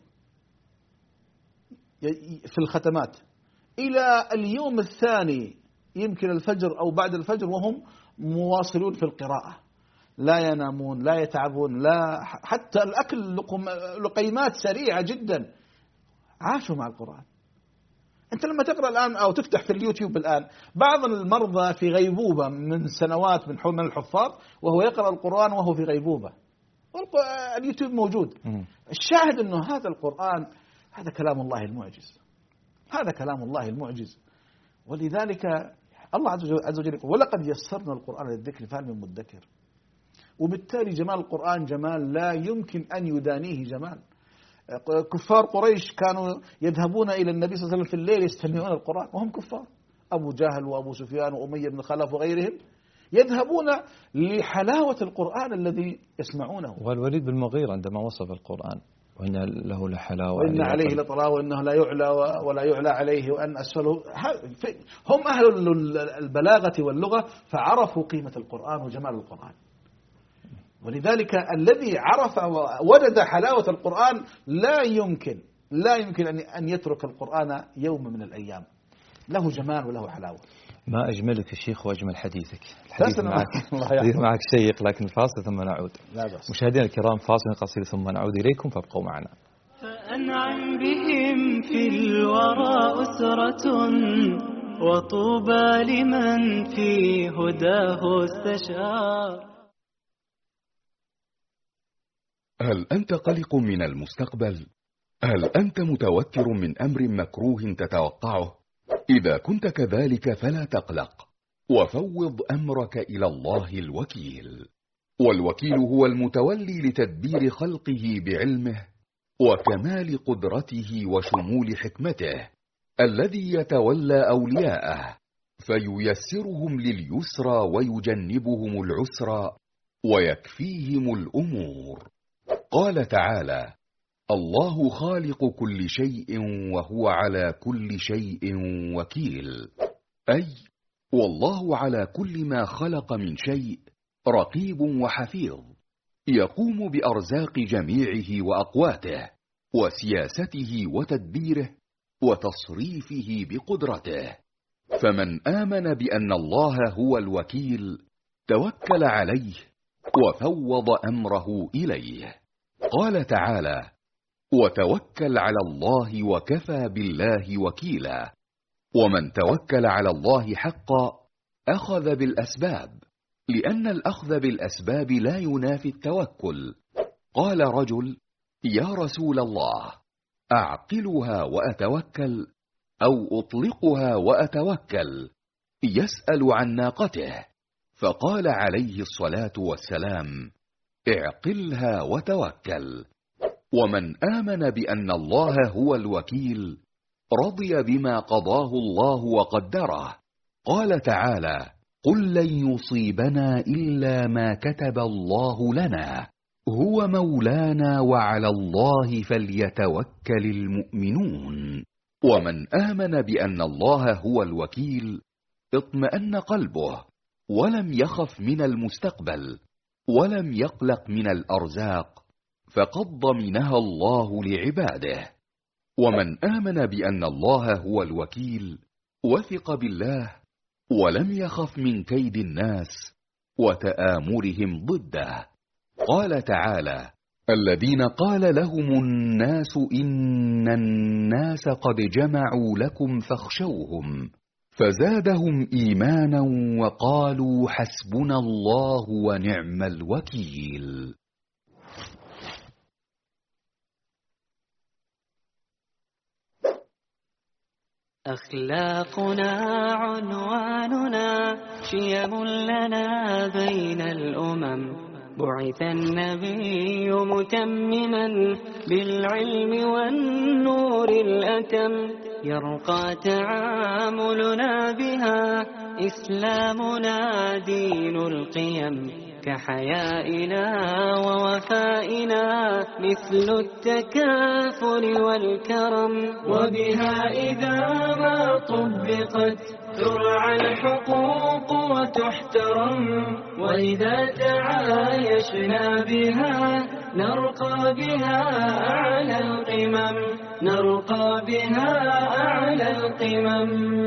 في الختمات إلى اليوم الثاني يمكن الفجر أو بعد الفجر وهم مواصلون في القراءة، لا ينامون لا يتعبون، لا حتى الأكل لقيمات سريعة جدا. عاشوا مع القرآن. أنت لما تقرأ الآن أو تفتح في اليوتيوب الآن بعض المرضى في غيبوبة من سنوات من الحفاظ وهو يقرأ القرآن وهو في غيبوبة، اليوتيوب موجود. الشاهد أنه هذا القرآن هذا كلام الله المعجز، هذا كلام الله المعجز. ولذلك الله عز وجل يقول ولقد يسرنا القرآن للذكر فهل من مدكر. وبالتالي جمال القرآن جمال لا يمكن أن يدانيه جمال. كفار قريش كانوا يذهبون إلى النبي صلى الله عليه وسلم في الليل يستمعون القرآن وهم كفار، أبو جهل وأبو سفيان وأمية بن خلف وغيرهم يذهبون لحلاوة القرآن الذي يسمعونه. والوليد بن المغيرة عندما وصف القرآن وإن له لحلاوة وإن عليه لطلاوة وإنه لا يعلى ولا يعلى عليه وأن أسفله. هم أهل البلاغة واللغة فعرفوا قيمة القرآن وجمال القرآن. ولذلك الذي عرف ووجد حلاوة القرآن لا يمكن أن يترك القرآن يوم من الأيام. له جمال وله حلاوة. ما أجملك الشيخ وأجمل حديثك. الحديث معك شيق، لكن فاصل ثم نعود. مشاهدينا الكرام فاصل قصير ثم نعود إليكم فابقوا معنا. فأنعم بهم في الورى أسرة وطوبى لمن في هداه استشار. هل أنت قلق من المستقبل؟ هل أنت متوتر من أمر مكروه تتوقعه؟ إذا كنت كذلك فلا تقلق، وفوض أمرك إلى الله الوكيل. والوكيل هو المتولي لتدبير خلقه بعلمه وكمال قدرته وشمول حكمته، الذي يتولى أولياءه فييسرهم لليسرى ويجنبهم العسرى ويكفيهم الأمور. قال تعالى: الله خالق كل شيء وهو على كل شيء وكيل، أي والله على كل ما خلق من شيء رقيب وحفيظ، يقوم بأرزاق جميعه وأقواته وسياسته وتدبيره وتصريفه بقدرته. فمن آمن بأن الله هو الوكيل توكل عليه وفوض أمره إليه. قال تعالى: وتوكل على الله وكفى بالله وكيلا. ومن توكل على الله حقا أخذ بالأسباب، لأن الأخذ بالأسباب لا ينافي التوكل. قال رجل: يا رسول الله، أعقلها وأتوكل أو أطلقها وأتوكل؟ يسأل عن ناقته، فقال عليه الصلاة والسلام: اعقلها وتوكل. ومن آمن بأن الله هو الوكيل رضي بما قضاه الله وقدره. قال تعالى: قل لن يصيبنا إلا ما كتب الله لنا هو مولانا وعلى الله فليتوكل المؤمنون. ومن آمن بأن الله هو الوكيل اطمأن قلبه ولم يخف من المستقبل ولم يقلق من الأرزاق، فقد ضمنها الله لعباده. ومن آمن بأن الله هو الوكيل وثق بالله ولم يخف من كيد الناس وتآمرهم ضده. قال تعالى: الذين قال لهم الناس إن الناس قد جمعوا لكم فاخشوهم فزادهم إيمانا وقالوا حسبنا الله ونعم الوكيل. أخلاقنا عنواننا، شيم لنا بين الأمم، بعث النبي متمما بالعلم والنور الأتم، يرقى تعاملنا بها إسلامنا دين القيم، كحيائنا ووفائنا مثل التكافل والكرم، وبها إذا ما طبقت ترعى الحقوق وتحترم، وإذا تعايشنا بها نرقى بها أعلى القمم، نرقى بها أعلى القمم.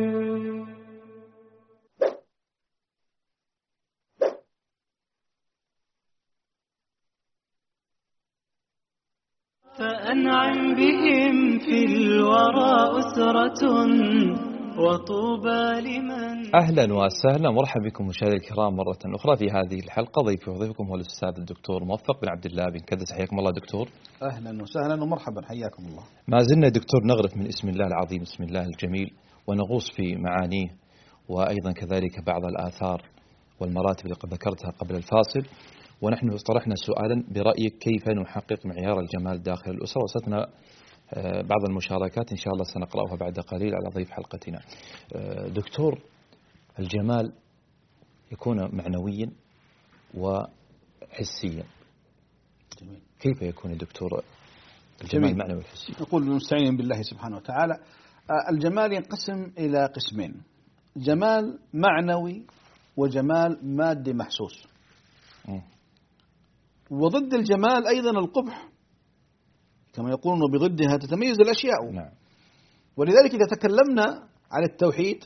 فأنعم بهم في الورى أسرة وطوبى لمن. أهلا وسهلا ومرحبا بكم مشاهدينا الكرام مرة أخرى في هذه الحلقة. ضيفي وضيفكم هو الأستاذ الدكتور موفق بن عبد الله بن كدس. حياكم الله دكتور. أهلا وسهلا ومرحبا، حياكم الله. ما زلنا دكتور نغرف من اسم الله العظيم اسم الله الجميل ونغوص في معانيه، وأيضا كذلك بعض الآثار والمراتب اللي قد ذكرتها قبل الفاصل. ونحن طرحنا سؤالا برأيك كيف نحقق معيار الجمال داخل الأسرة، وصلتنا بعض المشاركات إن شاء الله سنقرأها بعد قليل على ضيف حلقتنا. دكتور، الجمال يكون معنويا وحسيا. جميل. كيف يكون دكتور الجمال معنوي وحسي؟ نقول مستعين بالله سبحانه وتعالى. الجمال ينقسم إلى قسمين: جمال معنوي وجمال مادي محسوس. وضد الجمال أيضا القبح، كما يقولون بضدها تتميز الأشياء. نعم. ولذلك إذا تكلمنا عن التوحيد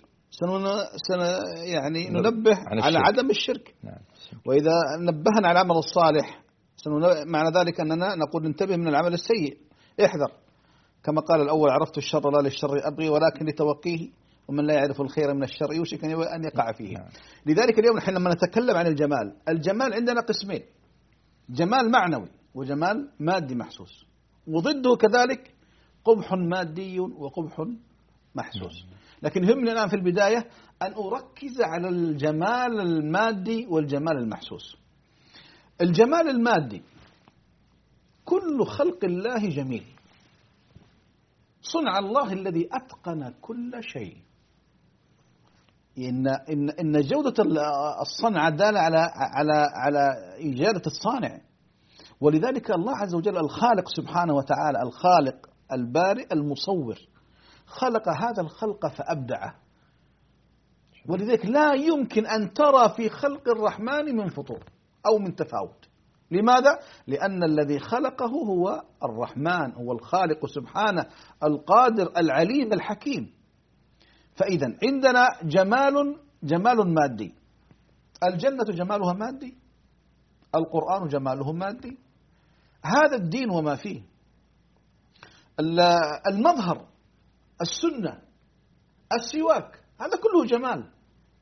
يعني ننبه على عدم الشرك. نعم. وإذا نبهنا على العمل الصالح معنى ذلك أننا نقول انتبه من العمل السيء، احذر. كما قال الأول: عرفت الشر لا للشر أبغي ولكن لتوقيه، ومن لا يعرف الخير من الشر يوشك أن يقع فيه. نعم. لذلك اليوم نحن لما نتكلم عن الجمال عندنا قسمين: جمال معنوي وجمال مادي محسوس، وضده كذلك قبح مادي وقبح محسوس. لكن يهمني الآن في البداية أن أركز على الجمال المادي والجمال المحسوس. الجمال المادي: كل خلق الله جميل، صنع الله الذي أتقن كل شيء. إن جودة الصنع دالة على إجادة الصانع. ولذلك الله عز وجل الخالق سبحانه وتعالى، الخالق البارئ المصور، خلق هذا الخلق فأبدعه. ولذلك لا يمكن أن ترى في خلق الرحمن من فطور أو من تفاوت. لماذا؟ لأن الذي خلقه هو الرحمن، هو الخالق سبحانه القادر العليم الحكيم. فإذا عندنا جمال مادي. الجنة جمالها مادي، القرآن جماله مادي، هذا الدين وما فيه. المظهر، السنة، السواك، هذا كله جمال.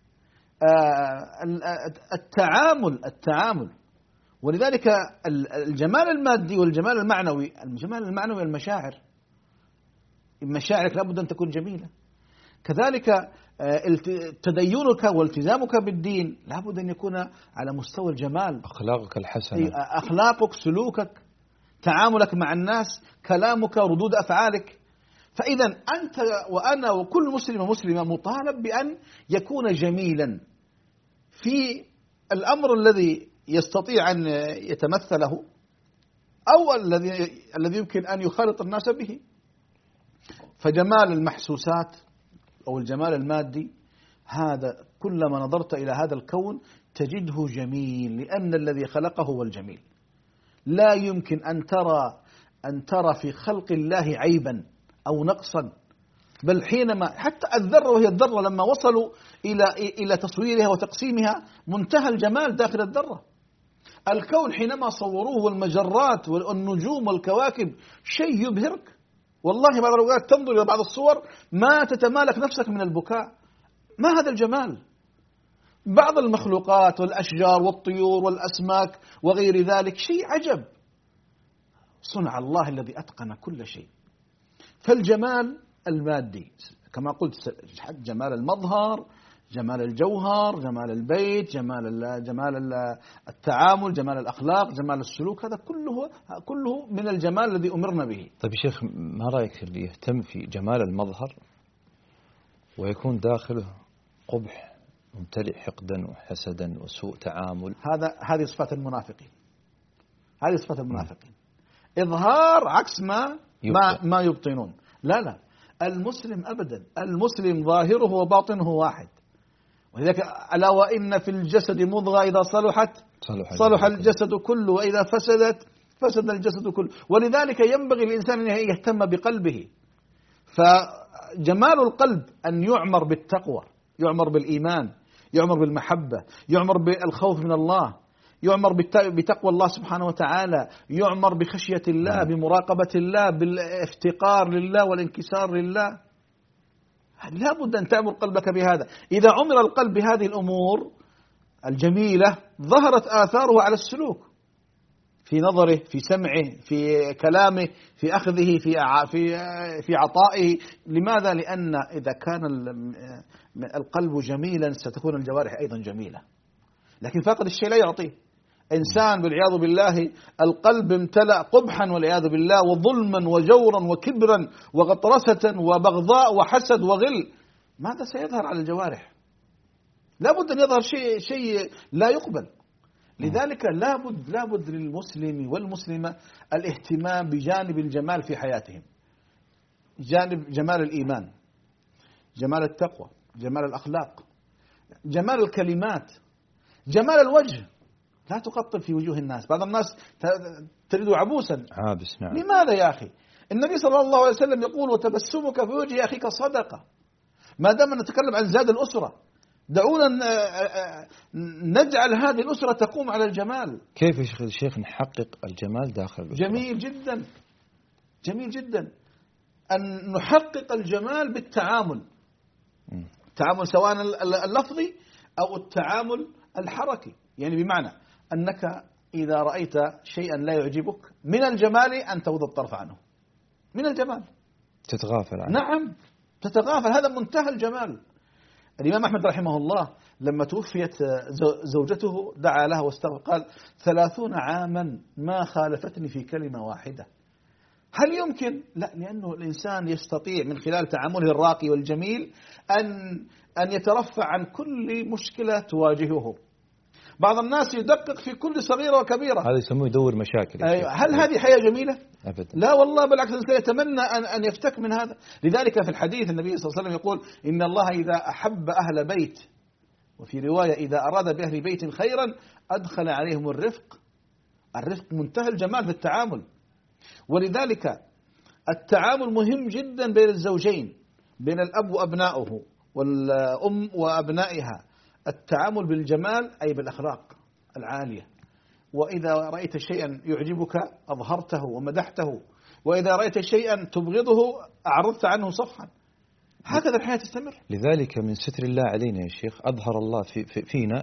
التعامل. ولذلك الجمال المادي والجمال المعنوي. الجمال المعنوي المشاعر، مشاعرك لابد أن تكون جميلة. كذلك تدينك والتزامك بالدين لابد أن يكون على مستوى الجمال. أخلاقك الحسنة، أخلاقك، سلوكك، تعاملك مع الناس، كلامك، ردود أفعالك. فإذا أنت وأنا وكل مسلم ومسلمة مطالب بأن يكون جميلا في الأمر الذي يستطيع أن يتمثله أو الذي يمكن أن يخالط الناس به. فجمال المحسوسات أو الجمال المادي هذا كلما نظرت إلى هذا الكون تجده جميل، لأن الذي خلقه هو الجميل. لا يمكن أن ترى في خلق الله عيبا أو نقصا. بل حينما حتى الذرة وهي الذرة لما وصلوا إلى تصويرها وتقسيمها منتهى الجمال داخل الذرة. الكون حينما صوروه والمجرات والنجوم والكواكب شيء يبهرك والله. بعض الأوقات تنظر إلى بعض الصور ما تتمالك نفسك من البكاء. ما هذا الجمال؟ بعض المخلوقات والأشجار والطيور والأسماك وغير ذلك شيء عجب. صنع الله الذي أتقن كل شيء. فالجمال المادي كما قلت جمال المظهر، جمال الجوهر، جمال البيت، جمال التعامل، جمال الأخلاق، جمال السلوك، هذا كله من الجمال الذي أمرنا به. طيب يا شيخ، ما رأيك في اللي يهتم في جمال المظهر ويكون داخله قبح ممتلئ حقدا وحسدا وسوء تعامل؟ هذه صفات المنافقين. هذه صفات المنافقين، إظهار عكس ما يبطنون. لا، المسلم أبدا، المسلم ظاهره وباطنه واحد. ولذلك ألا وإن في الجسد مضغة إذا صلحت صلح الجسد كله، وإذا فسدت فسد الجسد كله. ولذلك ينبغي الإنسان أن يهتم بقلبه. فجمال القلب أن يعمر بالتقوى، يعمر بالإيمان، يعمر بالمحبة، يعمر بالخوف من الله، يعمر بتقوى الله سبحانه وتعالى، يعمر بخشية الله، بمراقبة الله، بالافتقار لله والانكسار لله. لا بد أن تعمر قلبك بهذا. إذا عمر القلب بهذه الأمور الجميلة ظهرت آثاره على السلوك، في نظره، في سمعه، في كلامه، في أخذه، في عطائه. لماذا؟ لأن إذا كان القلب جميلا ستكون الجوارح أيضا جميلة. لكن فاقد الشيء لا يعطيه. إنسان والعياذ بالله القلب امتلأ قبحا والعياذ بالله، وظلما وجورا وكبرا وغطرسة وبغضاء وحسد وغل، ماذا سيظهر على الجوارح؟ لابد أن يظهر شيء لا يقبل. لذلك لابد للمسلم والمسلمة الاهتمام بجانب الجمال في حياتهم، جانب جمال الإيمان، جمال التقوى، جمال الأخلاق، جمال الكلمات، جمال الوجه. لا تقطب في وجوه الناس. بعض الناس تريد عبوسا عابس. نعم. لماذا يا أخي؟ النبي صلى الله عليه وسلم يقول: وتبسمك في وجه أخيك صدقة. ما دام نتكلم عن زاد الأسرة، دعونا نجعل هذه الأسرة تقوم على الجمال. كيف يا شيخ نحقق الجمال داخل الأسرة؟ جميل جدا، جميل جدا أن نحقق الجمال بالتعامل. التعامل سواء اللفظي أو التعامل الحركي. يعني بمعنى أنك إذا رأيت شيئا لا يعجبك، من الجمال أن تغض الطرف عنه، من الجمال تتغافل عنه. نعم، تتغافل، هذا منتهى الجمال. الإمام أحمد رحمه الله لما توفيت زوجته دعا لها واستغفر، قال: 30 عاما ما خالفتني في كلمة واحدة. هل يمكن؟ لا، لأنه الإنسان يستطيع من خلال تعامله الراقي والجميل أن يترفع عن كل مشكلة تواجهه. بعض الناس يدقق في كل صغيرة وكبيرة، هذا يسموه يدور مشاكل. هل هذه حياة جميلة؟ أبدا. لا والله، بالعكس، الإنسان يتمنى أن يفتك من هذا. لذلك في الحديث النبي صلى الله عليه وسلم يقول: إن الله إذا أحب أهل بيت، وفي رواية إذا أراد بأهل بيت خيرا أدخل عليهم الرفق. الرفق منتهى الجمال في التعامل. ولذلك التعامل مهم جدا بين الزوجين، بين الأب وأبنائه والأم وأبنائها. التعامل بالجمال أي بالأخلاق العالية. وإذا رأيت شيئا يعجبك أظهرته ومدحته، وإذا رأيت شيئا تبغضه أعرضت عنه صفحا. هكذا الحياة تستمر. لذلك من ستر الله علينا يا شيخ أظهر الله فينا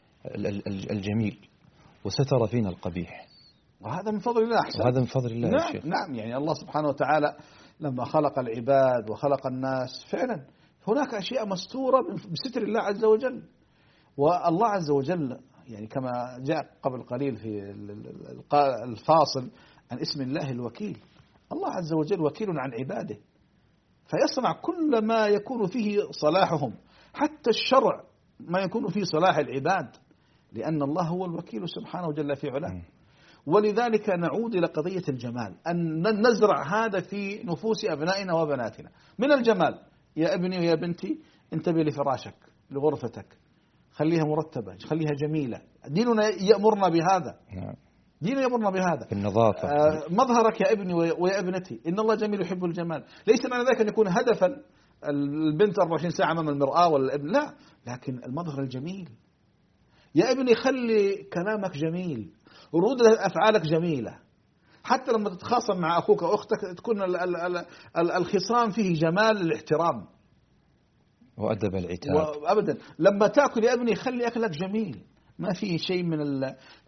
الجميل وستر فينا القبيح، وهذا من فضل الله. أحسن. وهذا من فضل الله. نعم، يا شيخ. نعم. يعني الله سبحانه وتعالى لما خلق العباد وخلق الناس فعلا هناك أشياء مستورة بستر الله عز وجل. والله عز وجل يعني كما جاء قبل قليل في الفاصل عن اسم الله الوكيل، الله عز وجل وكيل عن عباده، فيصنع كل ما يكون فيه صلاحهم، حتى الشرع ما يكون فيه صلاح العباد، لأن الله هو الوكيل سبحانه جل في علاه. ولذلك نعود إلى قضية الجمال، أن نزرع هذا في نفوس أبنائنا وبناتنا من الجمال. يا ابني ويا بنتي، انتبه لفراشك، لغرفتك، خليها مرتبة، خليها جميلة. ديننا يأمرنا بهذا. ديننا يأمرنا بهذا، بالنظافة. مظهرك يا ابني ويا ابنتي، إن الله جميل يحب الجمال. ليس معنى ذلك أن يكون هدفا البنت 24 ساعة أمام المرآة ولا الابن، لا، لكن المظهر الجميل. يا ابني خلي كلامك جميل، ردود أفعالك جميلة. حتى لما تتخاصم مع أخوك أو أختك تكون الخصام فيه جمال الاحترام وأدب العتاب. أبدا. لما تأكل يا ابني خلي أكلك جميل، ما فيه شيء من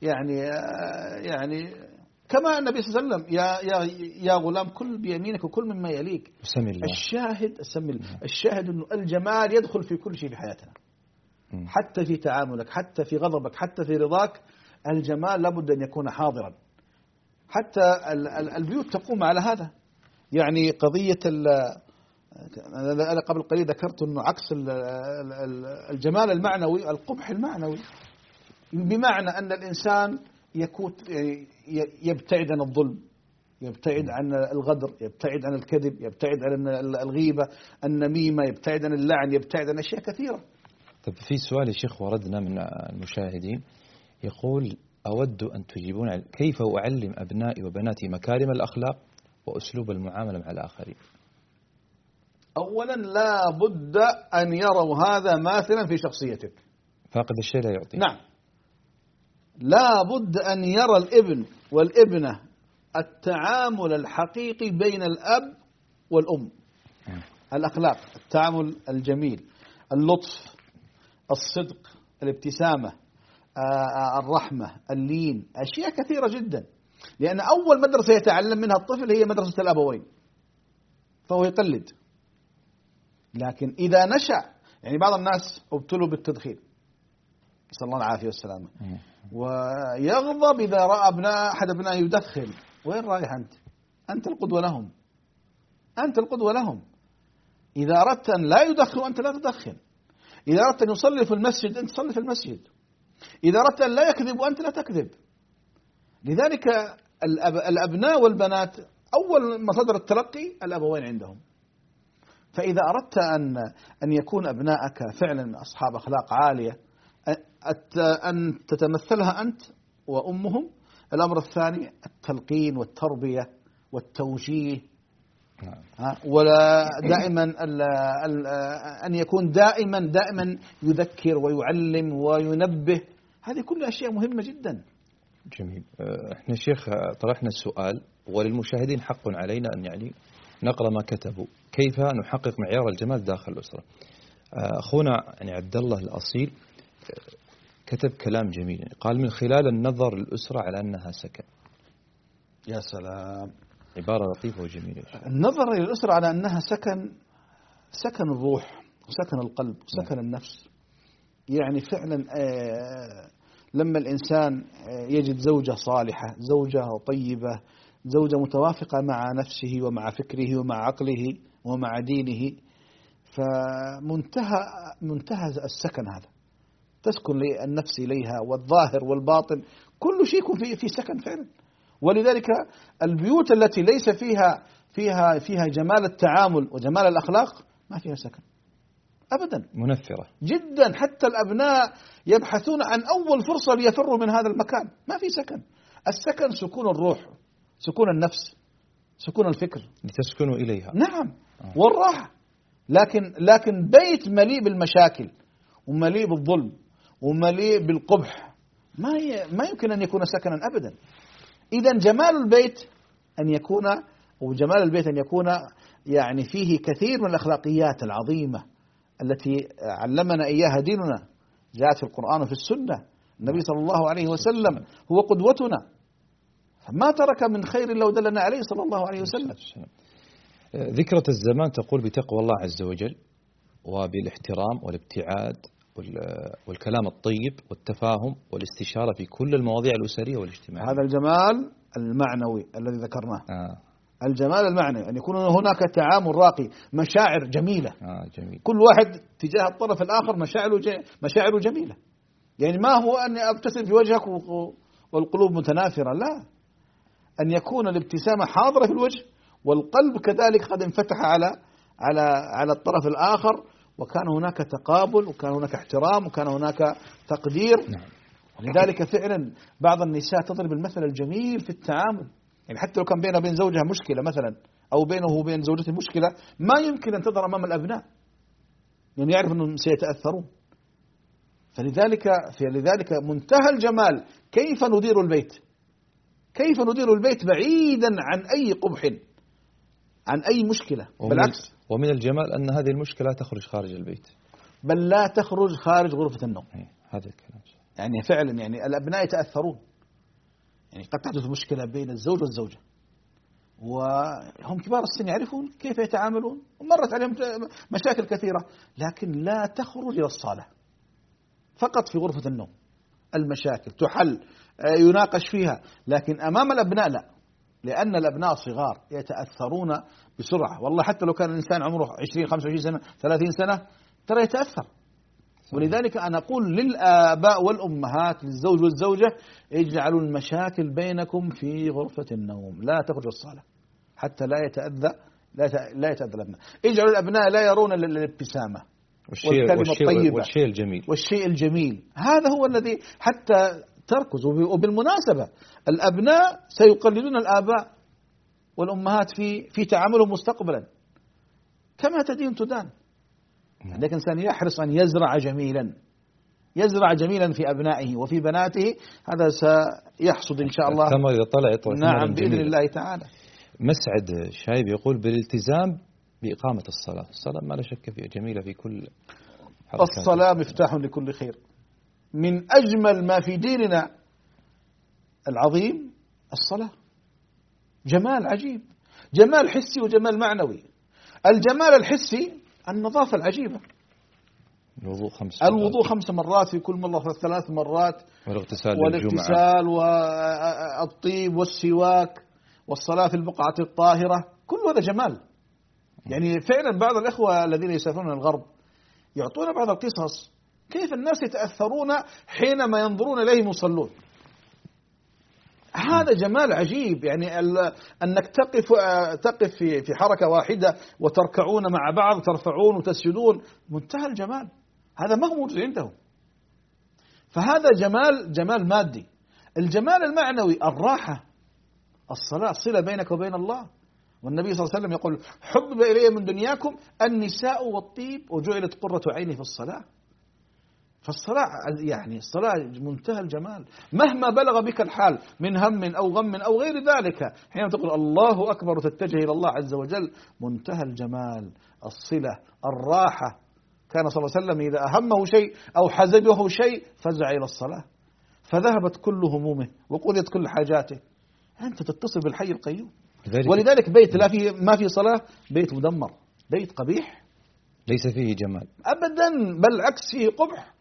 يعني كما النبي صلى الله عليه وسلم: يا غلام كل بيمينك وكل مما يليك. سمي الله. الشاهد أنه الجمال يدخل في كل شيء في حياتنا. حتى في تعاملك، حتى في غضبك، حتى في رضاك، الجمال لابد أن يكون حاضرا. حتى البيوت تقوم على هذا. يعني قضية أنا قبل قليل ذكرت أنه عكس الجمال المعنوي القبح المعنوي، بمعنى أن الإنسان يبتعد عن الظلم، يبتعد عن الغدر، يبتعد عن الكذب، يبتعد عن الغيبة، النميمة، يبتعد عن اللعن، يبتعد عن أشياء كثيرة. طيب في سؤال يا شيخ وردنا من المشاهدين يقول: أود أن تجيبون كيف أعلم أبنائي وبناتي مكارم الأخلاق وأسلوب المعاملة مع الآخرين؟ أولا لا بد أن يروا هذا ماثلا في شخصيتك. فاقد الشيء لا يعطي. نعم، لا بد أن يرى الابن والابنة التعامل الحقيقي بين الأب والأم. الأخلاق، التعامل الجميل، اللطف، الصدق، الابتسامة، الرحمة، اللين، أشياء كثيرة جدا. لأن أول مدرسة يتعلم منها الطفل هي مدرسة الأبوين، فهو يقلد. لكن إذا نشأ، يعني بعض الناس ابتلوا بالتدخين، نسأل الله العافية والسلامة، ويغضب إذا رأى أحد أبنائه يدخن. وين رايح أنت؟ أنت القدوة لهم، أنت القدوة لهم. إذا أردت أن لا يدخن أنت لا تدخن. إذا أردت أن يصلي في المسجد أنت صلي في المسجد. إذا أردت أن لا يكذب أنت لا تكذب. لذلك الأبناء والبنات أول مصدر التلقي الأبوين عندهم. فإذا أردت أن يكون أبنائك فعلا أصحاب أخلاق عالية، أن تتمثلها أنت وأمهم. الأمر الثاني التلقين والتربية والتوجيه. ولا دائما أن يكون دائما يذكر ويعلم وينبه. هذه كل أشياء مهمة جدا. جميل. احنا شيخ طرحنا السؤال، وللمشاهدين حق علينا أن يعني نقرأ ما كتبوا، كيف نحقق معيار الجمال داخل الأسرة. أخونا يعني عبد الله الأصيل كتب كلام جميل، قال: من خلال النظر للأسرة على أنها سكن. يا سلام، عبارة لطيفة وجميلة. النظر إلى الأسرة على أنها سكن الروح وسكن القلب وسكن النفس. يعني فعلا لما الإنسان يجد زوجة صالحة، زوجة طيبة، زوجة متوافقة مع نفسه ومع فكره ومع عقله ومع دينه، فمنتهى السكن هذا، تسكن النفس إليها، والظاهر والباطن كل شيء يكون في سكن فعلا. ولذلك البيوت التي ليس فيها جمال التعامل وجمال الأخلاق ما فيها سكن أبدا، منفرة جدا. حتى الأبناء يبحثون عن أول فرصة ليفروا من هذا المكان. ما في سكن. السكن سكون الروح، سكون النفس، سكون الفكر، لتسكنوا إليها. نعم، والراحة. لكن بيت مليء بالمشاكل ومليء بالظلم ومليء بالقبح ما يمكن أن يكون سكنا أبدا. إذن جمال البيت أن يكون يعني فيه كثير من الأخلاقيات العظيمة التي علمنا إياها ديننا، جاءت في القرآن وفي السنة. النبي صلى الله عليه وسلم هو قدوتنا، فما ترك من خير لو دلنا عليه صلى الله عليه وسلم. ذكرة الزمان تقول بتقوى الله عز وجل وبالاحترام والابتعاد والكلام الطيب والتفاهم والاستشارة في كل المواضيع الأسرية والاجتماعية. هذا الجمال المعنوي الذي ذكرناه. الجمال المعنوي أن يكون هناك تعامل راقي، مشاعر جميلة. جميل. كل واحد تجاه الطرف الآخر مشاعره جميلة. يعني ما هو أن أبتسم في وجهك والقلوب متنافرة، لا، أن يكون الابتسامة حاضرة في الوجه والقلب كذلك قد انفتح على الطرف الآخر، وكان هناك تقابل وكان هناك احترام وكان هناك تقدير. لذلك فعلا بعض النساء تضرب المثل الجميل في التعامل. يعني حتى لو كان بينها وبين زوجها مشكلة مثلا، أو بينه وبين زوجته مشكلة، ما يمكن أن تظهر أمام الأبناء، يعني يعرف أنهم سيتأثرون. فلذلك منتهى الجمال كيف ندير البيت، كيف ندير البيت بعيدا عن أي قبح، عن أي مشكلة. بالعكس، ومن الجمال أن هذه المشكلة لا تخرج خارج البيت، بل لا تخرج خارج غرفة النوم. هذا الكلام يعني فعلا يعني الأبناء يتأثرون. يعني قد تحدث مشكلة بين الزوج والزوجة وهم كبار السن، يعرفون كيف يتعاملون، ومرت عليهم مشاكل كثيرة، لكن لا تخرج إلى الصالة. فقط في غرفة النوم. المشاكل تحل، يناقش فيها، لكن أمام الأبناء لا، لأن الأبناء صغار يتأثرون بسرعة. والله حتى لو كان الإنسان عمره 20 25 سنة 30 سنة ترى يتأثر. ولذلك أنا أقول للآباء والأمهات، للزوج والزوجة، اجعلوا المشاكل بينكم في غرفة النوم، لا تخرج الصالة حتى لا يتأذى الأبناء. اجعلوا الأبناء لا يرون الابتسامة والكلمة الطيبة والشيء الجميل. هذا هو الذي حتى تركز. وبالمناسبة الأبناء سيقلدون الآباء والأمهات في تعاملهم مستقبلا، كما تدين تدان. لكن الإنسان يحرص أن يزرع جميلا في أبنائه وفي بناته، هذا سيحصد إن شاء الله الثمر إذا طلع يطلع. نعم بإذن الله تعالى. مسعد شايب يقول بالالتزام بإقامة الصلاة. الصلاة ما لا شك فيها جميلة في كل حركات. الصلاة مفتاح لكل خير. من أجمل ما في ديننا العظيم الصلاة، جمال عجيب، جمال حسي وجمال معنوي. الجمال الحسي النظافة العجيبة، الوضوء 5 مرات، في كل مرة 3 مرات، والاغتسال والطيب والسواك والصلاة في البقعة الطاهرة، كل هذا جمال. يعني فعلا بعض الأخوة الذين يسافرون الغرب يعطون بعض القصص كيف الناس يتأثرون حينما ينظرون إليهم يصلون. هذا جمال عجيب. يعني أنك تقف في حركة واحدة وتركعون مع بعض، ترفعون وتسجدون، منتهى الجمال. هذا ما هو موجود عندهم. فهذا جمال مادي. الجمال المعنوي الراحة، الصلاة صلة بينك وبين الله. والنبي صلى الله عليه وسلم يقول: حبب إلي من دنياكم النساء والطيب وجعلت قرة عيني في الصلاة. فالصلاة يعني الصلاة منتهى الجمال، مهما بلغ بك الحال من هم أو غم أو غير ذلك، حينما تقول الله أكبر وتتجه إلى الله عز وجل، منتهى الجمال، الصلة، الراحة. كان صلى الله عليه وسلم إذا أهمه شيء أو حزبه شيء فزع إلى الصلاة، فذهبت كل همومه وقضيت كل حاجاته. أنت تتصل بالحي القيوم. ولذلك بيت ما في صلاة بيت مدمر، بيت قبيح، ليس فيه جمال أبدا، بل عكس فيه قبح.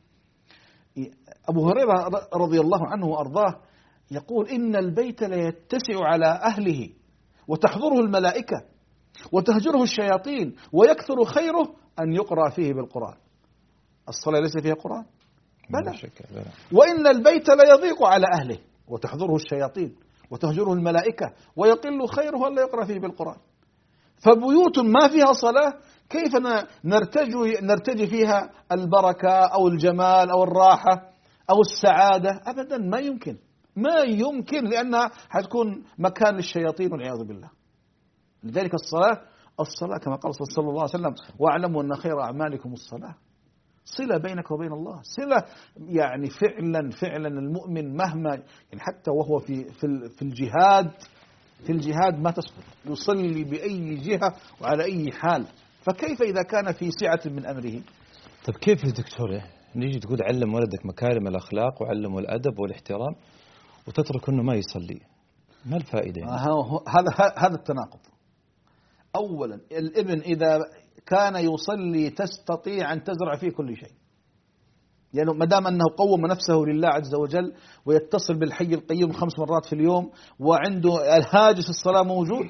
أبو هريرة رضي الله عنه وأرضاه يقول: إن البيت لا يتسع على أهله وتحضره الملائكة وتهجره الشياطين ويكثر خيره أن يقرأ فيه بالقرآن. الصلاة ليس فيها قرآن؟ بلى. وإن البيت لا يضيق على أهله وتحضره الشياطين وتهجره الملائكة ويقل خيره أن لا يقرأ فيه بالقرآن. فبيوت ما فيها صلاة كيف نرتجي فيها البركة أو الجمال أو الراحة أو السعادة؟ أبدا، ما يمكن، لأنها حتكون مكان للشياطين والعياذ بالله. لذلك الصلاة كما قال صلى الله عليه وسلم: واعلموا أن خير أعمالكم الصلاة. صلة بينك وبين الله، صلة. يعني فعلا المؤمن مهما يعني حتى وهو في الجهاد ما تسقط، يصلي بأي جهة وعلى أي حال. فكيف إذا كان في سعة من أمره؟ طيب كيف يا دكتور نيجي تقول علم ولدك مكارم الأخلاق وعلمه الأدب والاحترام وتترك أنه ما يصلي؟ ما الفائدة يعني؟ هذا التناقض. أولا الابن إذا كان يصلي تستطيع أن تزرع فيه كل شيء، يعني ما دام أنه قوم نفسه لله عز وجل ويتصل بالحي القيوم 5 مرات في اليوم وعنده الهاجس الصلاة موجود،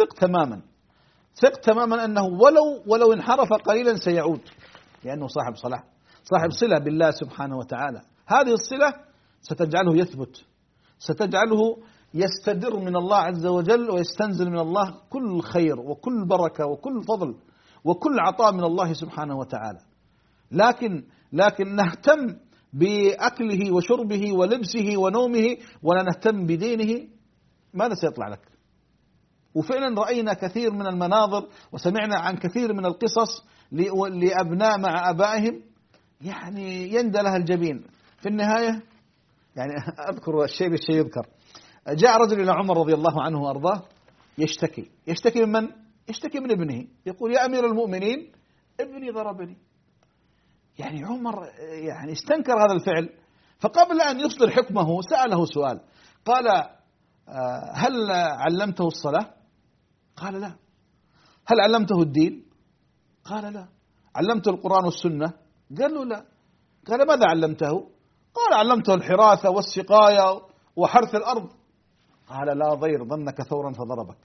ثق تماما أنه ولو انحرف قليلا سيعود، لأنه صاحب صلاة، صاحب صلة بالله سبحانه وتعالى. هذه الصلة ستجعله يثبت، ستجعله يستدر من الله عز وجل ويستنزل من الله كل خير وكل بركة وكل فضل وكل عطاء من الله سبحانه وتعالى. لكن نهتم بأكله وشربه ولبسه ونومه ولا نهتم بدينه، ماذا سيطلع لك؟ وفعلا رأينا كثير من المناظر وسمعنا عن كثير من القصص لأبناء مع أبائهم يعني يندى لها الجبين. في النهاية يعني أذكر الشيء يذكر، جاء رجل إلى عمر رضي الله عنه وأرضاه يشتكي من من؟ يشتكي من ابنه، يقول: يا أمير المؤمنين ابني ضربني. يعني عمر يعني استنكر هذا الفعل، فقبل أن يصدر حكمه سأله سؤال، قال: هل علمته الصلاة؟ قال: لا. هل علمته الدين؟ قال: لا. علمته القرآن والسنة؟ قال له: لا. قال ماذا علمته؟ قال علمته الحراثة والسقاية وحرث الأرض. قال لا ضير ظنك ثورا فضربك.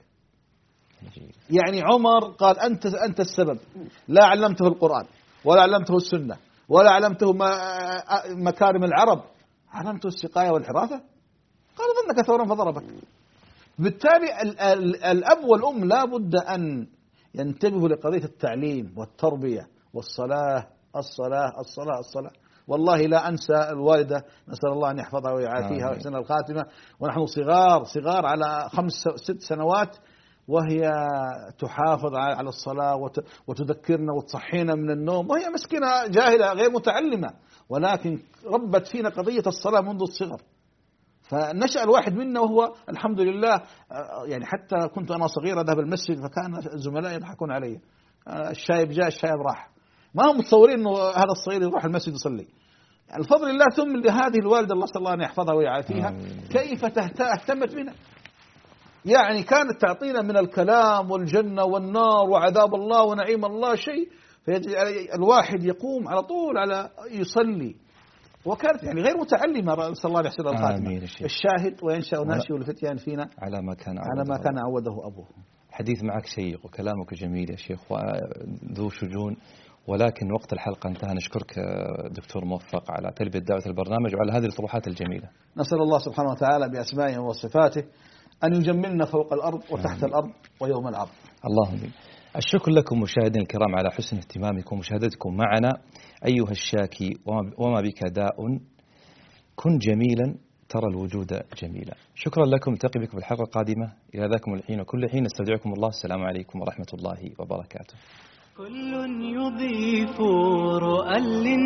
يعني عمر قال أنت السبب، لا علمته القرآن ولا علمته السنة ولا علمته مكارم العرب، علمته السقاية والحراثة. قال ظنك ثورا فضربك. بالتالي الأب والأم لا بد أن ينتبهوا لقضية التعليم والتربية والصلاة. الصلاة الصلاة الصلاة. والله لا أنسى الوالدة، نسأل الله أن يحفظها ويعافيها ويحسن الخاتمة، ونحن صغار على 5-6 سنوات، وهي تحافظ على الصلاة وتذكرنا وتصحينا من النوم، وهي مسكينة جاهلة غير متعلمة، ولكن ربت فينا قضية الصلاة منذ الصغر. فنشأ الواحد منا وهو الحمد لله، يعني حتى كنت أنا صغير أذهب المسجد فكان الزملاء يضحكون علي، الشايب جاء الشايب راح، ما هم متصورين أنه هذا الصغير يروح المسجد يصلي. الفضل الله ثم لهذه الوالدة الله صلى الله أن يحفظها ويعافيها، كيف اهتمت بنا. يعني كانت تعطينا من الكلام والجنة والنار وعذاب الله ونعيم الله شيء، الواحد يقوم على طول على يصلي. وكانت يعني غير متعلمة، نسأل الله يحسن الخاتمة. الشاهد وينشأ ناشئ الفتيان فينا على ما كان عوده أبوه. حديث معك شيق وكلامك جميل يا شيخ وذو شجون، ولكن وقت الحلقة انتهى. نشكرك دكتور موفق على تلبية دعوة البرنامج وعلى هذه الطروحات الجميلة. نسأل الله سبحانه وتعالى بأسمائه وصفاته أن يجملنا فوق الأرض وتحت الأرض ويوم العرض. اللهم الشكر لكم مشاهدينا الكرام على حسن اهتمامكم ومشاهدتكم معنا. أيها الشاكي وما بك داء كن جميلا ترى الوجود جميلا. شكرا لكم، نلتقي بكم في الحلقة القادمة. إلى ذاكم الحين وكل حين استودعكم الله. السلام عليكم ورحمة الله وبركاته. كل يضيف رؤى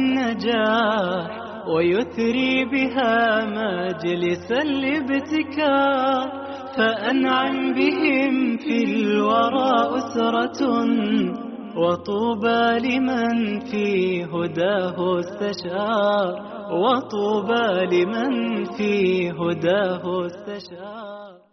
للنجاح ويثري بها مجلس الابتكار، فأنعم بهم في الورى أسرة وطوبى لمن في هداه استشار، وطوبى لمن في هداه استشار.